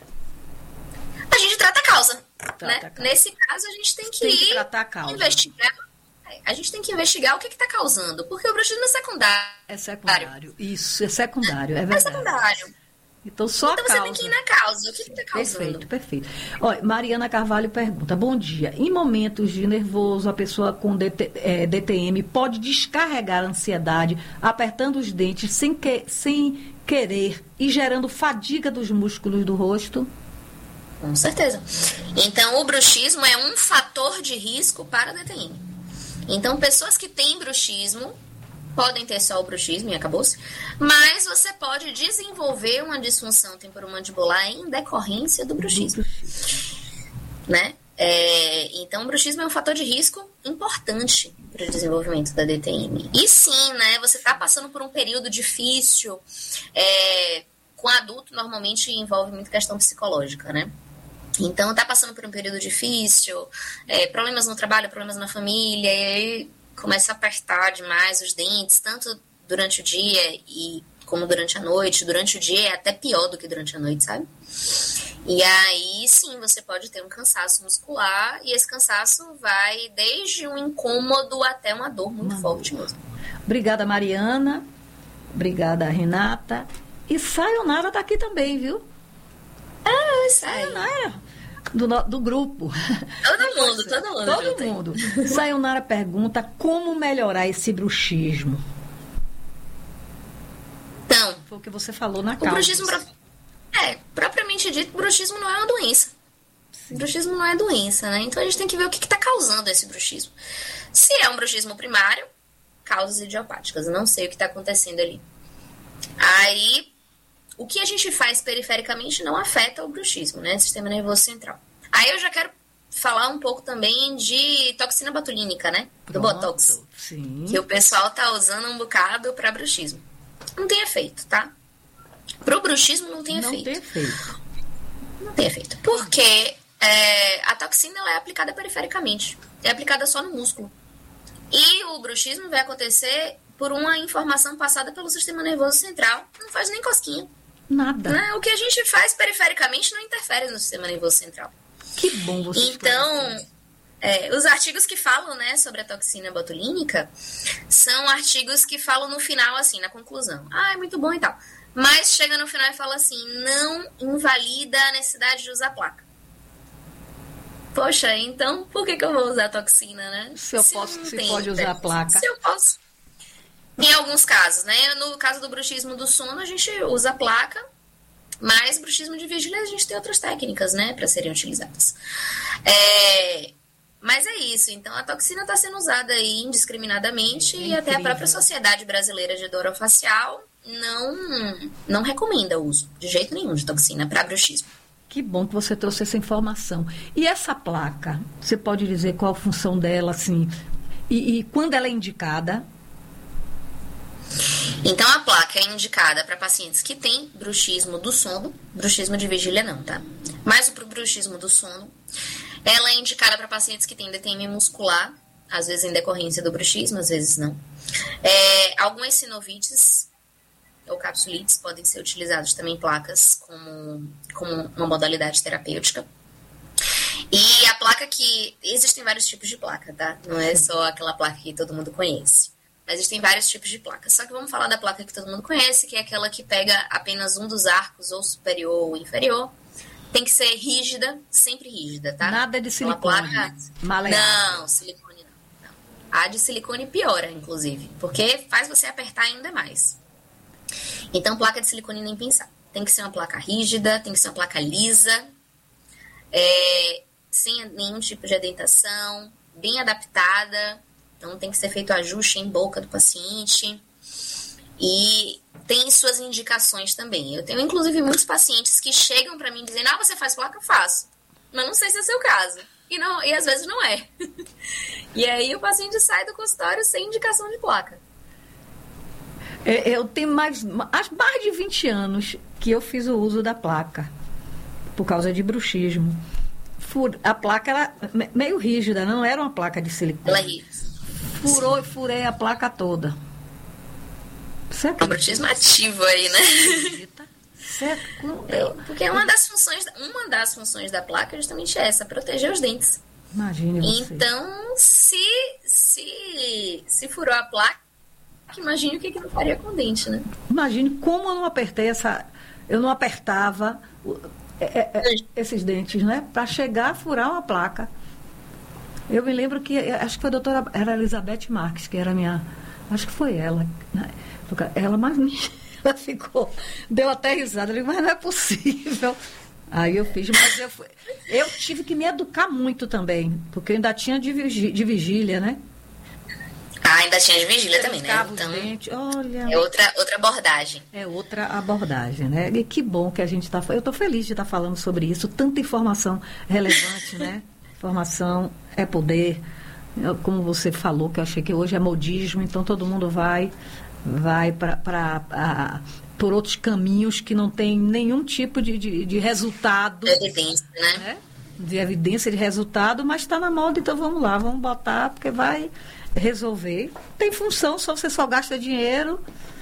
A gente trata a causa. Né? Nesse caso, a gente tem que tratar a causa. Investigar. A gente tem que investigar o que está causando, porque o bruxismo é secundário. É secundário. Isso, é secundário, é verdade. É secundário. Então, só então você tem que ir na causa. O que está causando? Perfeito. Olha, Mariana Carvalho pergunta: bom dia. Em momentos de nervoso, a pessoa com DTM pode descarregar a ansiedade apertando os dentes sem querer e gerando fadiga dos músculos do rosto? Com certeza. Então, o bruxismo é um fator de risco para a DTM. Então, pessoas que têm bruxismo podem ter só o bruxismo e acabou-se, mas você pode desenvolver uma disfunção temporomandibular em decorrência do bruxismo. Né? Então, o bruxismo é um fator de risco importante para o desenvolvimento da DTM. E sim, né, você está passando por um período difícil, com adulto normalmente envolve muita questão psicológica, né? Então, tá passando por um período difícil, problemas no trabalho, problemas na família, e aí começa a apertar demais os dentes, tanto durante o dia como durante a noite. Durante o dia é até pior do que durante a noite, sabe? E aí, sim, você pode ter um cansaço muscular, e esse cansaço vai desde um incômodo até uma dor muito forte mesmo. Obrigada, Mariana. Obrigada, Renata. E Sayonara tá aqui também, viu? Sayonara. Do grupo. Todo mundo. Sayonara pergunta como melhorar esse bruxismo. Então, foi o que você falou na causa. O bruxismo, propriamente dito, bruxismo não é uma doença. Sim. Bruxismo não é doença, né? Então a gente tem que ver o que está causando esse bruxismo. Se é um bruxismo primário, causas idiopáticas. Eu não sei o que está acontecendo ali. Aí, o que a gente faz perifericamente não afeta o bruxismo, né? Sistema nervoso central. Aí eu já quero falar um pouco também de toxina botulínica, né? Do Botox. Sim. Que o pessoal tá usando um bocado para bruxismo. Não tem efeito, tá? Pro bruxismo não tem efeito. Não tem efeito. Não tem efeito. Porque a toxina ela é aplicada perifericamente. É aplicada só no músculo. E o bruxismo vai acontecer por uma informação passada pelo sistema nervoso central. Não faz nem cosquinha. Nada. Né? O que a gente faz perifericamente não interfere no sistema nervoso central. Que bom você Então, os artigos que falam, né, sobre a toxina botulínica são artigos que falam no final, assim, na conclusão. Ah, é muito bom e tal. Mas chega no final e fala assim, não invalida a necessidade de usar placa. Poxa, então por que eu vou usar toxina, né? Se pode usar placa. Se eu posso. Em alguns casos, né? No caso do bruxismo do sono, a gente usa placa, mas bruxismo de vigília a gente tem outras técnicas, né, para serem utilizadas. Mas é isso. Então, a toxina está sendo usada aí indiscriminadamente e até a própria Sociedade Brasileira de Dor Orofacial não recomenda o uso de jeito nenhum de toxina para bruxismo. Que bom que você trouxe essa informação. E essa placa, você pode dizer qual a função dela, assim, e quando ela é indicada? Então, a placa é indicada para pacientes que têm bruxismo do sono, bruxismo de vigília não, tá? Mas o bruxismo do sono, ela é indicada para pacientes que têm DTM muscular, às vezes em decorrência do bruxismo, às vezes não. Algumas sinovites ou capsulites podem ser utilizados também placas como uma modalidade terapêutica. E a placa que... Existem vários tipos de placa, tá? Não é só aquela placa que todo mundo conhece. Mas existem vários tipos de placas. Só que vamos falar da placa que todo mundo conhece, que é aquela que pega apenas um dos arcos, ou superior ou inferior. Tem que ser rígida, sempre rígida, tá? Nada de silicone. Placa... maleável. Não, silicone não. A de silicone piora, inclusive, porque faz você apertar ainda mais. Então, placa de silicone nem pensar. Tem que ser uma placa rígida, tem que ser uma placa lisa, sem nenhum tipo de adentação, bem adaptada. Então, tem que ser feito ajuste em boca do paciente. E tem suas indicações também. Eu tenho, inclusive, muitos pacientes que chegam para mim dizendo, você faz placa? Faço. Mas não sei se é o seu caso. E às vezes não é. E aí, o paciente sai do consultório sem indicação de placa. Eu tenho mais de 20 anos que eu fiz o uso da placa, por causa de bruxismo. A placa era meio rígida, não era uma placa de silicone. Ela é rígida. Furou e furei a placa toda. É um bruxismo ativo aí, né? Porque uma das funções da placa é justamente essa, proteger os dentes. Imagine você. Então, se furou a placa, imagine o que não faria com o dente, né? Imagine como eu não apertei eu não apertava esses dentes, né? Para chegar a furar uma placa. Eu me lembro que, acho que foi a doutora, era a Elizabeth Marques, que era minha, acho que foi ela, né? Ela ficou, deu até risada, eu falei, mas não é possível. Aí eu fiz, mas eu tive que me educar muito também, porque eu ainda tinha de vigília, né? Ainda tinha de vigília também, né? Então, dentes, olha, é outra abordagem. É outra abordagem, né? E que bom que a gente está... Eu estou feliz de estar falando sobre isso. Tanta informação relevante, né? Informação é poder. Como você falou, que eu achei que hoje é modismo, então todo mundo vai por outros caminhos que não tem nenhum tipo de resultado. De evidência, né? De evidência, de resultado, mas está na moda, então vamos lá, vamos botar, porque vai resolver. Tem função, você só gasta dinheiro,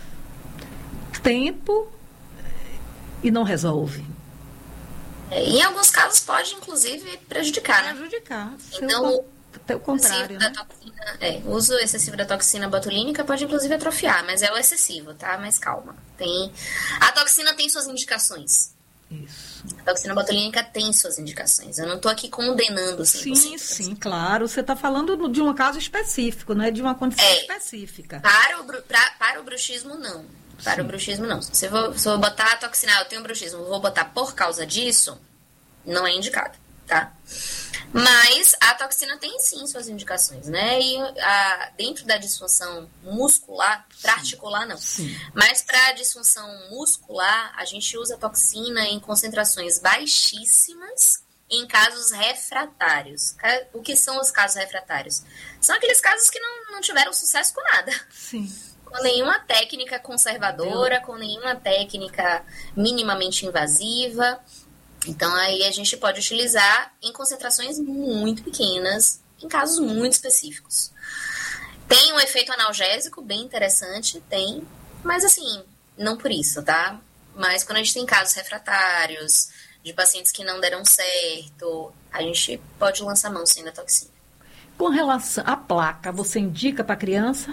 tempo e não resolve. Em alguns casos pode, inclusive, prejudicar, né? Prejudicar. Então, o contrário, né? O uso excessivo da toxina botulínica pode, inclusive, atrofiar, mas é o excessivo, tá? Mas calma. A toxina tem suas indicações. Isso. A toxina botulínica tem suas indicações. Eu não estou aqui condenando 100%. Sim, claro. Você está falando de um caso específico, né? De uma condição específica. Para o bruxismo, não. Para o bruxismo, não. Se eu vou botar a toxina, eu tenho bruxismo, vou botar por causa disso, não é indicado, tá? Mas a toxina tem sim suas indicações, né? E dentro da disfunção muscular, para articular não, mas para a disfunção muscular, a gente usa a toxina em concentrações baixíssimas em casos refratários. O que são os casos refratários? São aqueles casos que não tiveram sucesso com nada. Sim. Com nenhuma técnica conservadora, com nenhuma técnica minimamente invasiva. Então, aí a gente pode utilizar em concentrações muito pequenas, em casos muito específicos. Tem um efeito analgésico bem interessante, tem, mas assim, não por isso, tá? Mas quando a gente tem casos refratários, de pacientes que não deram certo, a gente pode lançar mão sim da toxina. Com relação à placa, você indica para criança?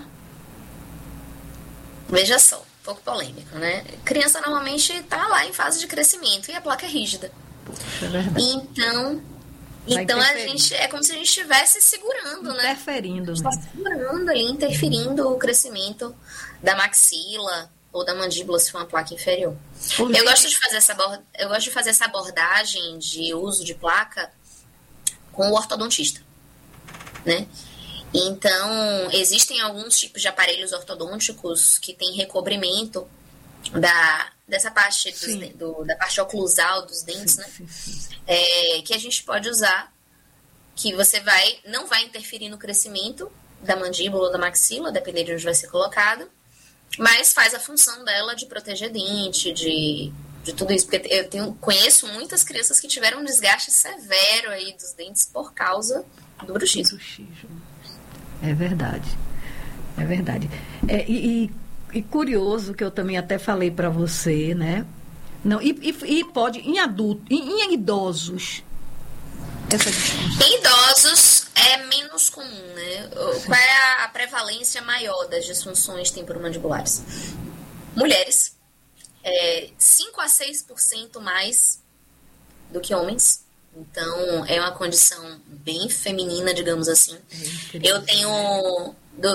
Veja só, um pouco polêmico, né? Criança normalmente está lá em fase de crescimento e a placa é rígida. Poxa, é verdade. Então a gente é como se a gente estivesse segurando, interferindo, né? Está segurando ali, interferindo o crescimento da maxila ou da mandíbula se for uma placa inferior. Eu gosto de fazer essa abordagem de uso de placa com o ortodontista, né? Então, existem alguns tipos de aparelhos ortodônticos que têm recobrimento dessa parte da parte oclusal dos dentes, né? Que a gente pode usar, que você não vai interferir no crescimento da mandíbula ou da maxila, dependendo de onde vai ser colocado, mas faz a função dela de proteger dente, de tudo isso. Porque eu conheço muitas crianças que tiveram um desgaste severo aí dos dentes por causa do bruxismo. É verdade. É verdade. E curioso, que eu também até falei para você, né? Não, e pode, em adultos, em idosos, essa disfunção. Em idosos é menos comum, né? Qual é a prevalência maior das disfunções temporomandibulares? Mulheres, 5 a 6% mais do que homens. Então, é uma condição bem feminina, digamos assim. Eu tenho,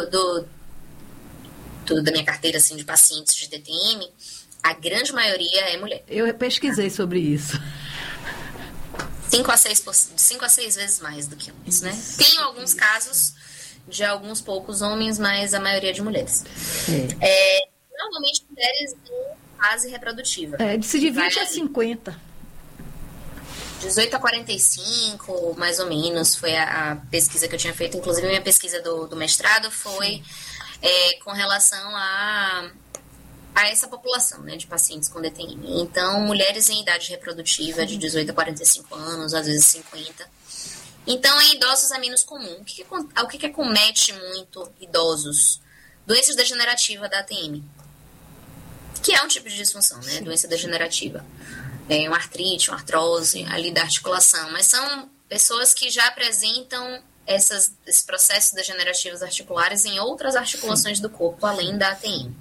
da minha carteira assim, de pacientes de TTM, a grande maioria é mulher. Eu pesquisei sobre isso. 5 a 6 vezes mais do que homens, né? Tem alguns casos de alguns poucos homens, mas a maioria de mulheres. Normalmente, mulheres em fase reprodutiva. De 20 a 50. 18 a 45, mais ou menos, foi a pesquisa que eu tinha feito. Inclusive, a minha pesquisa do mestrado foi com relação a essa população, né, de pacientes com DTM. Então, mulheres em idade reprodutiva de 18 a 45 anos, às vezes 50. Então, em idosos é menos comum. O que acomete muito idosos? Doenças degenerativas da ATM, que é um tipo de disfunção, né? Doença degenerativa. Uma artrite, uma artrose ali da articulação, mas são pessoas que já apresentam esses processos degenerativos articulares em outras articulações do corpo, além da ATM.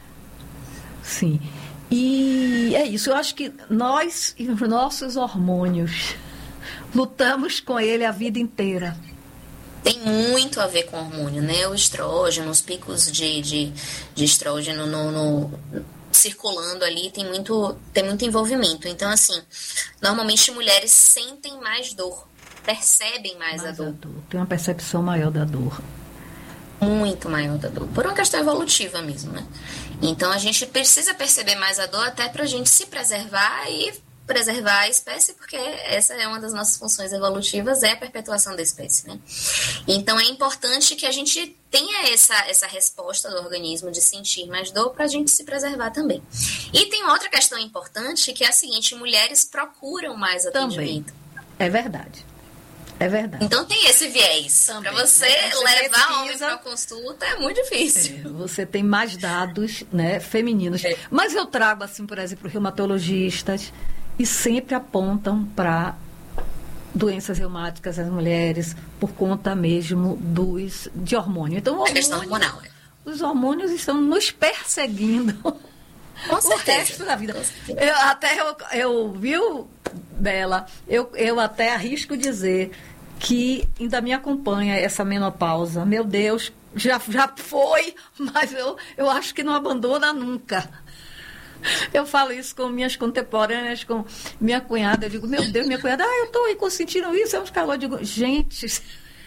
Sim, e é isso, eu acho que nós e os nossos hormônios lutamos com ele a vida inteira. Tem muito a ver com o hormônio, né? O estrógeno, os picos de estrógeno circulando ali, tem muito envolvimento. Então, assim, normalmente mulheres sentem mais dor, percebem mais a dor. Tem uma percepção maior da dor. Muito maior da dor, por uma questão evolutiva mesmo, né? Então, a gente precisa perceber mais a dor até pra gente se preservar e preservar a espécie, porque essa é uma das nossas funções evolutivas, é a perpetuação da espécie, né? Então, é importante que a gente tenha essa resposta do organismo de sentir mais dor para a gente se preservar também. E tem outra questão importante, que é a seguinte: mulheres procuram mais atendimento. É verdade. É verdade. Então tem esse viés. Para você levar homem para consulta é muito difícil. Você tem mais dados, né, femininos. Mas eu trago, assim, por exemplo, reumatologistas, e sempre apontam para doenças reumáticas às mulheres por conta mesmo de hormônio. Então, a questão hormonal. Os hormônios estão nos perseguindo o resto da vida. Viu, Bela? Eu até arrisco dizer que ainda me acompanha essa menopausa. Meu Deus, já foi, mas eu acho que não abandona nunca. Eu falo isso com minhas contemporâneas, com minha cunhada. Eu digo, meu Deus, minha cunhada, eu estou aí sentindo isso, é uns calor. Eu digo, gente,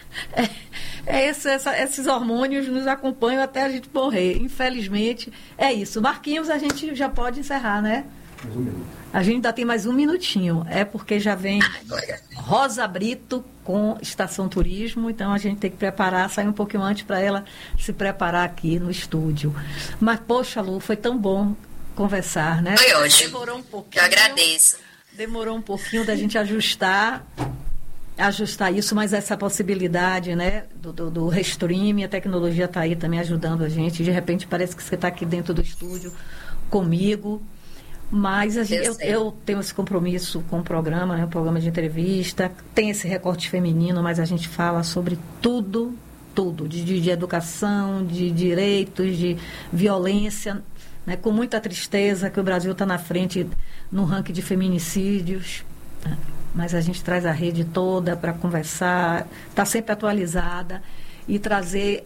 esses hormônios nos acompanham até a gente morrer. Infelizmente, é isso. Marquinhos, a gente já pode encerrar, né? Mais um minuto. A gente ainda tem mais um minutinho. É porque já vem Rosa Brito com Estação Turismo, então a gente tem que preparar, sair um pouquinho antes para ela se preparar aqui no estúdio. Mas, poxa, Lu, foi tão bom conversar, né? Foi ótimo. Demorou um pouquinho. Eu agradeço. Demorou um pouquinho da gente ajustar isso, mas essa possibilidade, né, do restream, a tecnologia está aí também ajudando a gente. De repente parece que você está aqui dentro do estúdio comigo, mas eu tenho esse compromisso com o programa, né, o programa de entrevista, tem esse recorte feminino, mas a gente fala sobre tudo, de educação, de direitos, de violência, né, com muita tristeza que o Brasil está na frente no ranking de feminicídios, né? Mas a gente traz a rede toda para conversar, está sempre atualizada e trazer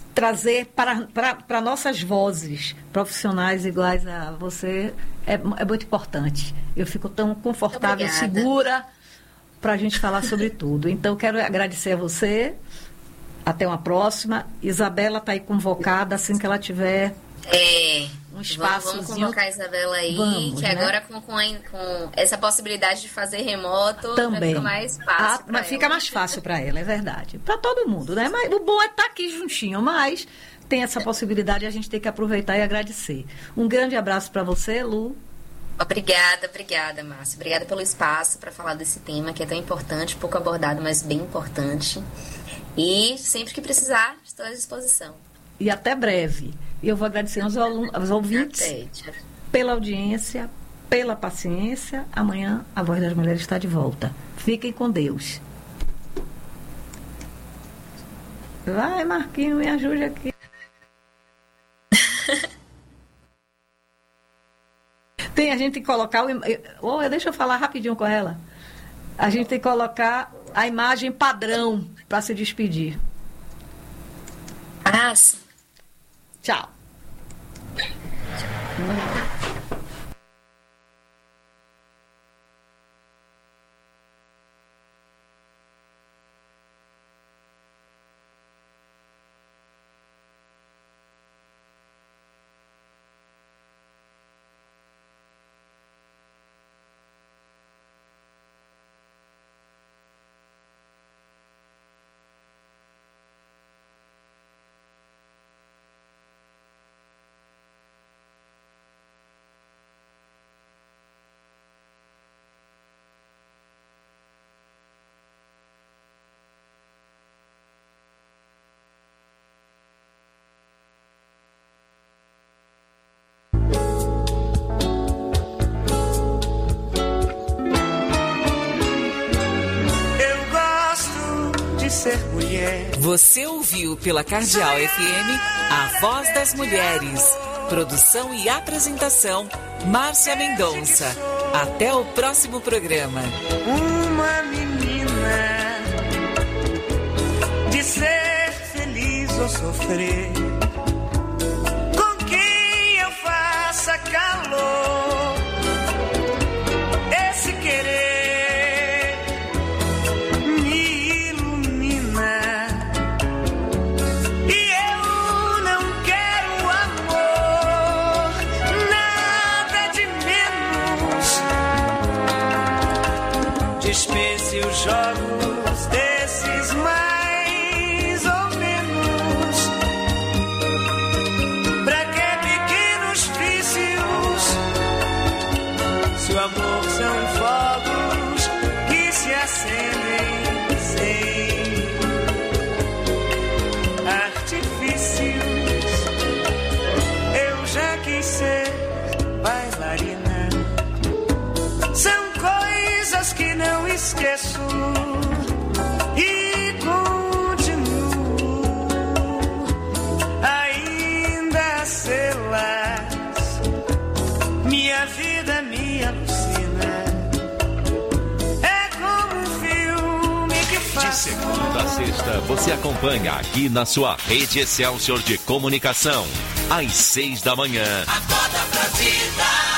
para nossas vozes profissionais iguais a você é muito importante. Eu fico tão confortável, segura para a gente falar sobre tudo. Então, quero agradecer a você. Até uma próxima. Isabela está aí convocada assim que ela tiver um espaço. Vamos convocar a Isabela aí, que né? agora com essa possibilidade de fazer remoto também fica mais fácil. Mas fica mais fácil para ela, é verdade. Para todo mundo, né? Mas o bom é estar aqui juntinho, mas tem essa possibilidade e a gente tem que aproveitar e agradecer. Um grande abraço para você, Lu. Obrigada, Márcia. Obrigada pelo espaço para falar desse tema que é tão importante, pouco abordado, mas bem importante. E sempre que precisar, estou à disposição. E até breve. E eu vou agradecer aos ouvintes pela audiência, pela paciência. Amanhã a Voz das Mulheres está de volta. Fiquem com Deus. Vai, Marquinhos, me ajude aqui. A gente tem que colocar deixa eu falar rapidinho com ela. A gente tem que colocar a imagem padrão para se despedir. Sim. Tchau. Você ouviu pela Cardeal FM A Voz das Mulheres. Produção e apresentação, Márcia Mendonça. Até o próximo programa. Uma menina de ser feliz ou sofrer, com quem eu faça calor, esse querer dispense os jogos desses mais ou menos. Pra que pequenos vícios, se o amor são fogos que se acendem sem artifícios. Eu já quis ser bailarina. São coisas que não esqueço e continuo ainda a sê-las. Minha vida me alucina, é como um filme que faz. De segunda a sexta, você acompanha aqui na sua Rede Excelsior de Comunicação, às 6 da manhã. Acorda pra vida.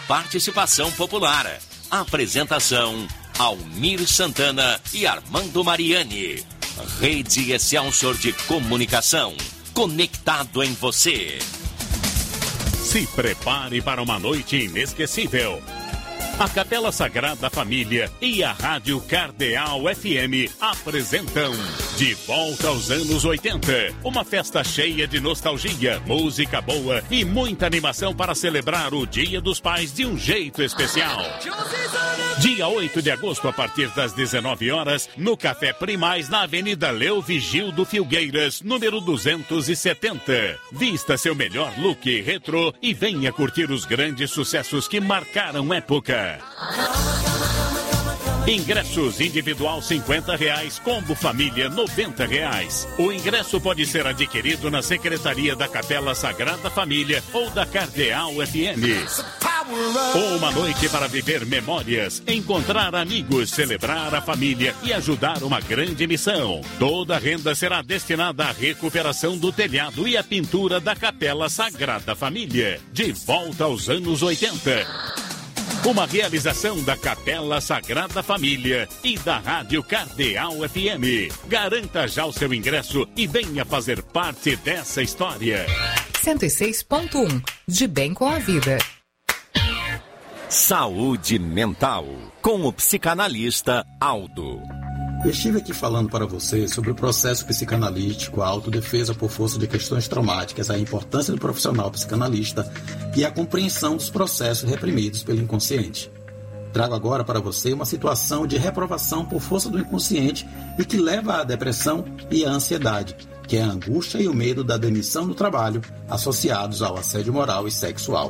participação popular. Apresentação: Almir Santana e Armando Mariani. Rede Excelsior de Comunicação. Conectado em você. Se prepare para uma noite inesquecível. A Capela Sagrada Família e a Rádio Cardeal FM apresentam De Volta aos Anos 80. Uma festa cheia de nostalgia, música boa e muita animação para celebrar o Dia dos Pais de um jeito especial. Dia 8 de agosto, a partir das 19 horas, no Café Primaz, na Avenida Leo Vigildo Filgueiras, número 270. Vista seu melhor look retrô e venha curtir os grandes sucessos que marcaram época. Ingressos individual R$50, combo família R$90. O ingresso pode ser adquirido na Secretaria da Capela Sagrada Família ou da Cardeal FM. Uma noite para viver memórias, encontrar amigos, celebrar a família e ajudar uma grande missão. Toda a renda será destinada à recuperação do telhado e à pintura da Capela Sagrada Família. De volta aos anos 80. Uma realização da Capela Sagrada Família e da Rádio Cardeal FM. Garanta já o seu ingresso e venha fazer parte dessa história. 106.1 De bem com a vida. Saúde mental, com o psicanalista Aldo. Eu estive aqui falando para você sobre o processo psicanalítico, a autodefesa por força de questões traumáticas, a importância do profissional psicanalista e a compreensão dos processos reprimidos pelo inconsciente. Trago agora para você uma situação de reprovação por força do inconsciente e que leva à depressão e à ansiedade, que é a angústia e o medo da demissão do trabalho associados ao assédio moral e sexual.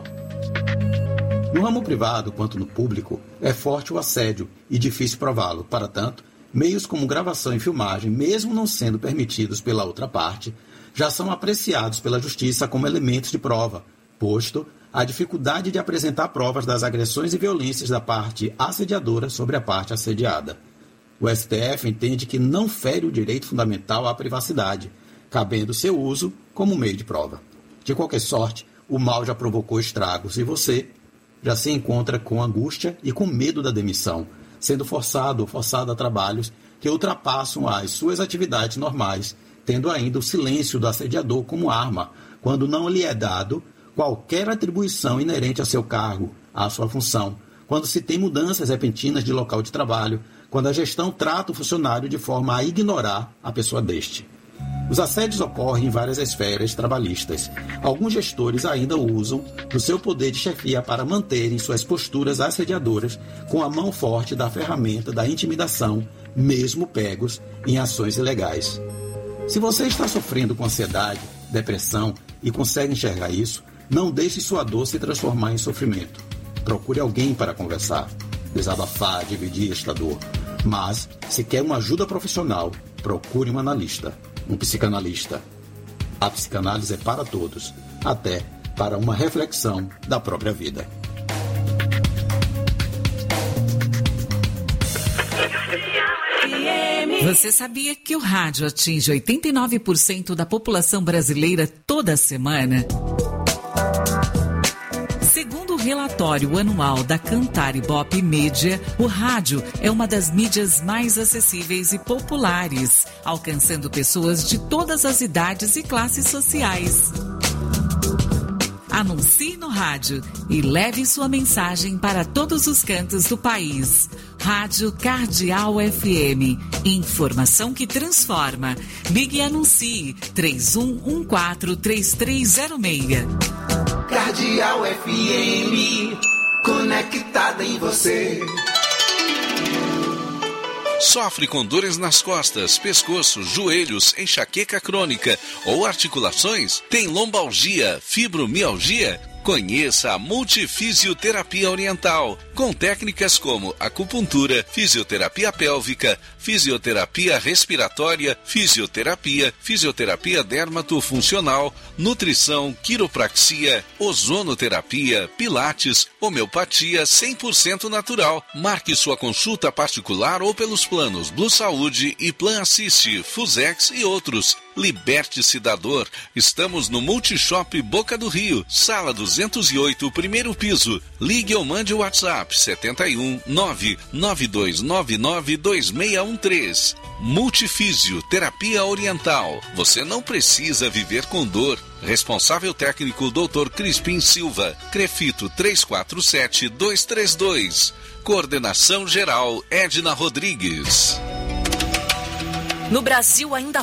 No ramo privado quanto no público, é forte o assédio e difícil prová-lo. Para tanto, meios como gravação e filmagem, mesmo não sendo permitidos pela outra parte, já são apreciados pela justiça como elementos de prova, posto a dificuldade de apresentar provas das agressões e violências da parte assediadora sobre a parte assediada. O STF entende que não fere o direito fundamental à privacidade, cabendo seu uso como meio de prova. De qualquer sorte, o mal já provocou estragos e você já se encontra com angústia e com medo da demissão, sendo forçado ou forçada a trabalhos que ultrapassam as suas atividades normais, tendo ainda o silêncio do assediador como arma, quando não lhe é dado qualquer atribuição inerente a seu cargo, à sua função, quando se tem mudanças repentinas de local de trabalho, quando a gestão trata o funcionário de forma a ignorar a pessoa deste. Os assédios ocorrem em várias esferas trabalhistas. Alguns gestores ainda usam do seu poder de chefia para manterem suas posturas assediadoras com a mão forte da ferramenta da intimidação, mesmo pegos em ações ilegais. Se você está sofrendo com ansiedade, depressão e consegue enxergar isso, não deixe sua dor se transformar em sofrimento. Procure alguém para conversar, desabafar, dividir esta dor. Mas, se quer uma ajuda profissional, procure um analista. Um psicanalista. A psicanálise é para todos, até para uma reflexão da própria vida. Você sabia que o rádio atinge 89% da população brasileira toda semana? Segundo o relatório anual da Cantar Ibope Mídia, o rádio é uma das mídias mais acessíveis e populares, alcançando pessoas de todas as idades e classes sociais. Anuncie no rádio e leve sua mensagem para todos os cantos do país. Rádio Cardeal FM. Informação que transforma. Ligue e anuncie 31143306. Cardeal FM, conectada em você. Sofre com dores nas costas, pescoço, joelhos, enxaqueca crônica ou articulações? Tem lombalgia, fibromialgia? Conheça a Multifisioterapia Oriental, com técnicas como acupuntura, fisioterapia pélvica, fisioterapia respiratória, fisioterapia dermatofuncional, nutrição, quiropraxia, ozonoterapia, pilates, homeopatia 100% natural. Marque sua consulta particular ou pelos planos Blue Saúde e Plan Assist, Fusex e outros. Liberte-se da dor. Estamos no Multishop Boca do Rio, sala 208, primeiro piso. Ligue ou mande o WhatsApp 71 99299 2613. Multifísio, terapia oriental. Você não precisa viver com dor. Responsável técnico Dr. Crispim Silva. Crefito 347232. Coordenação geral Edna Rodrigues. No Brasil ainda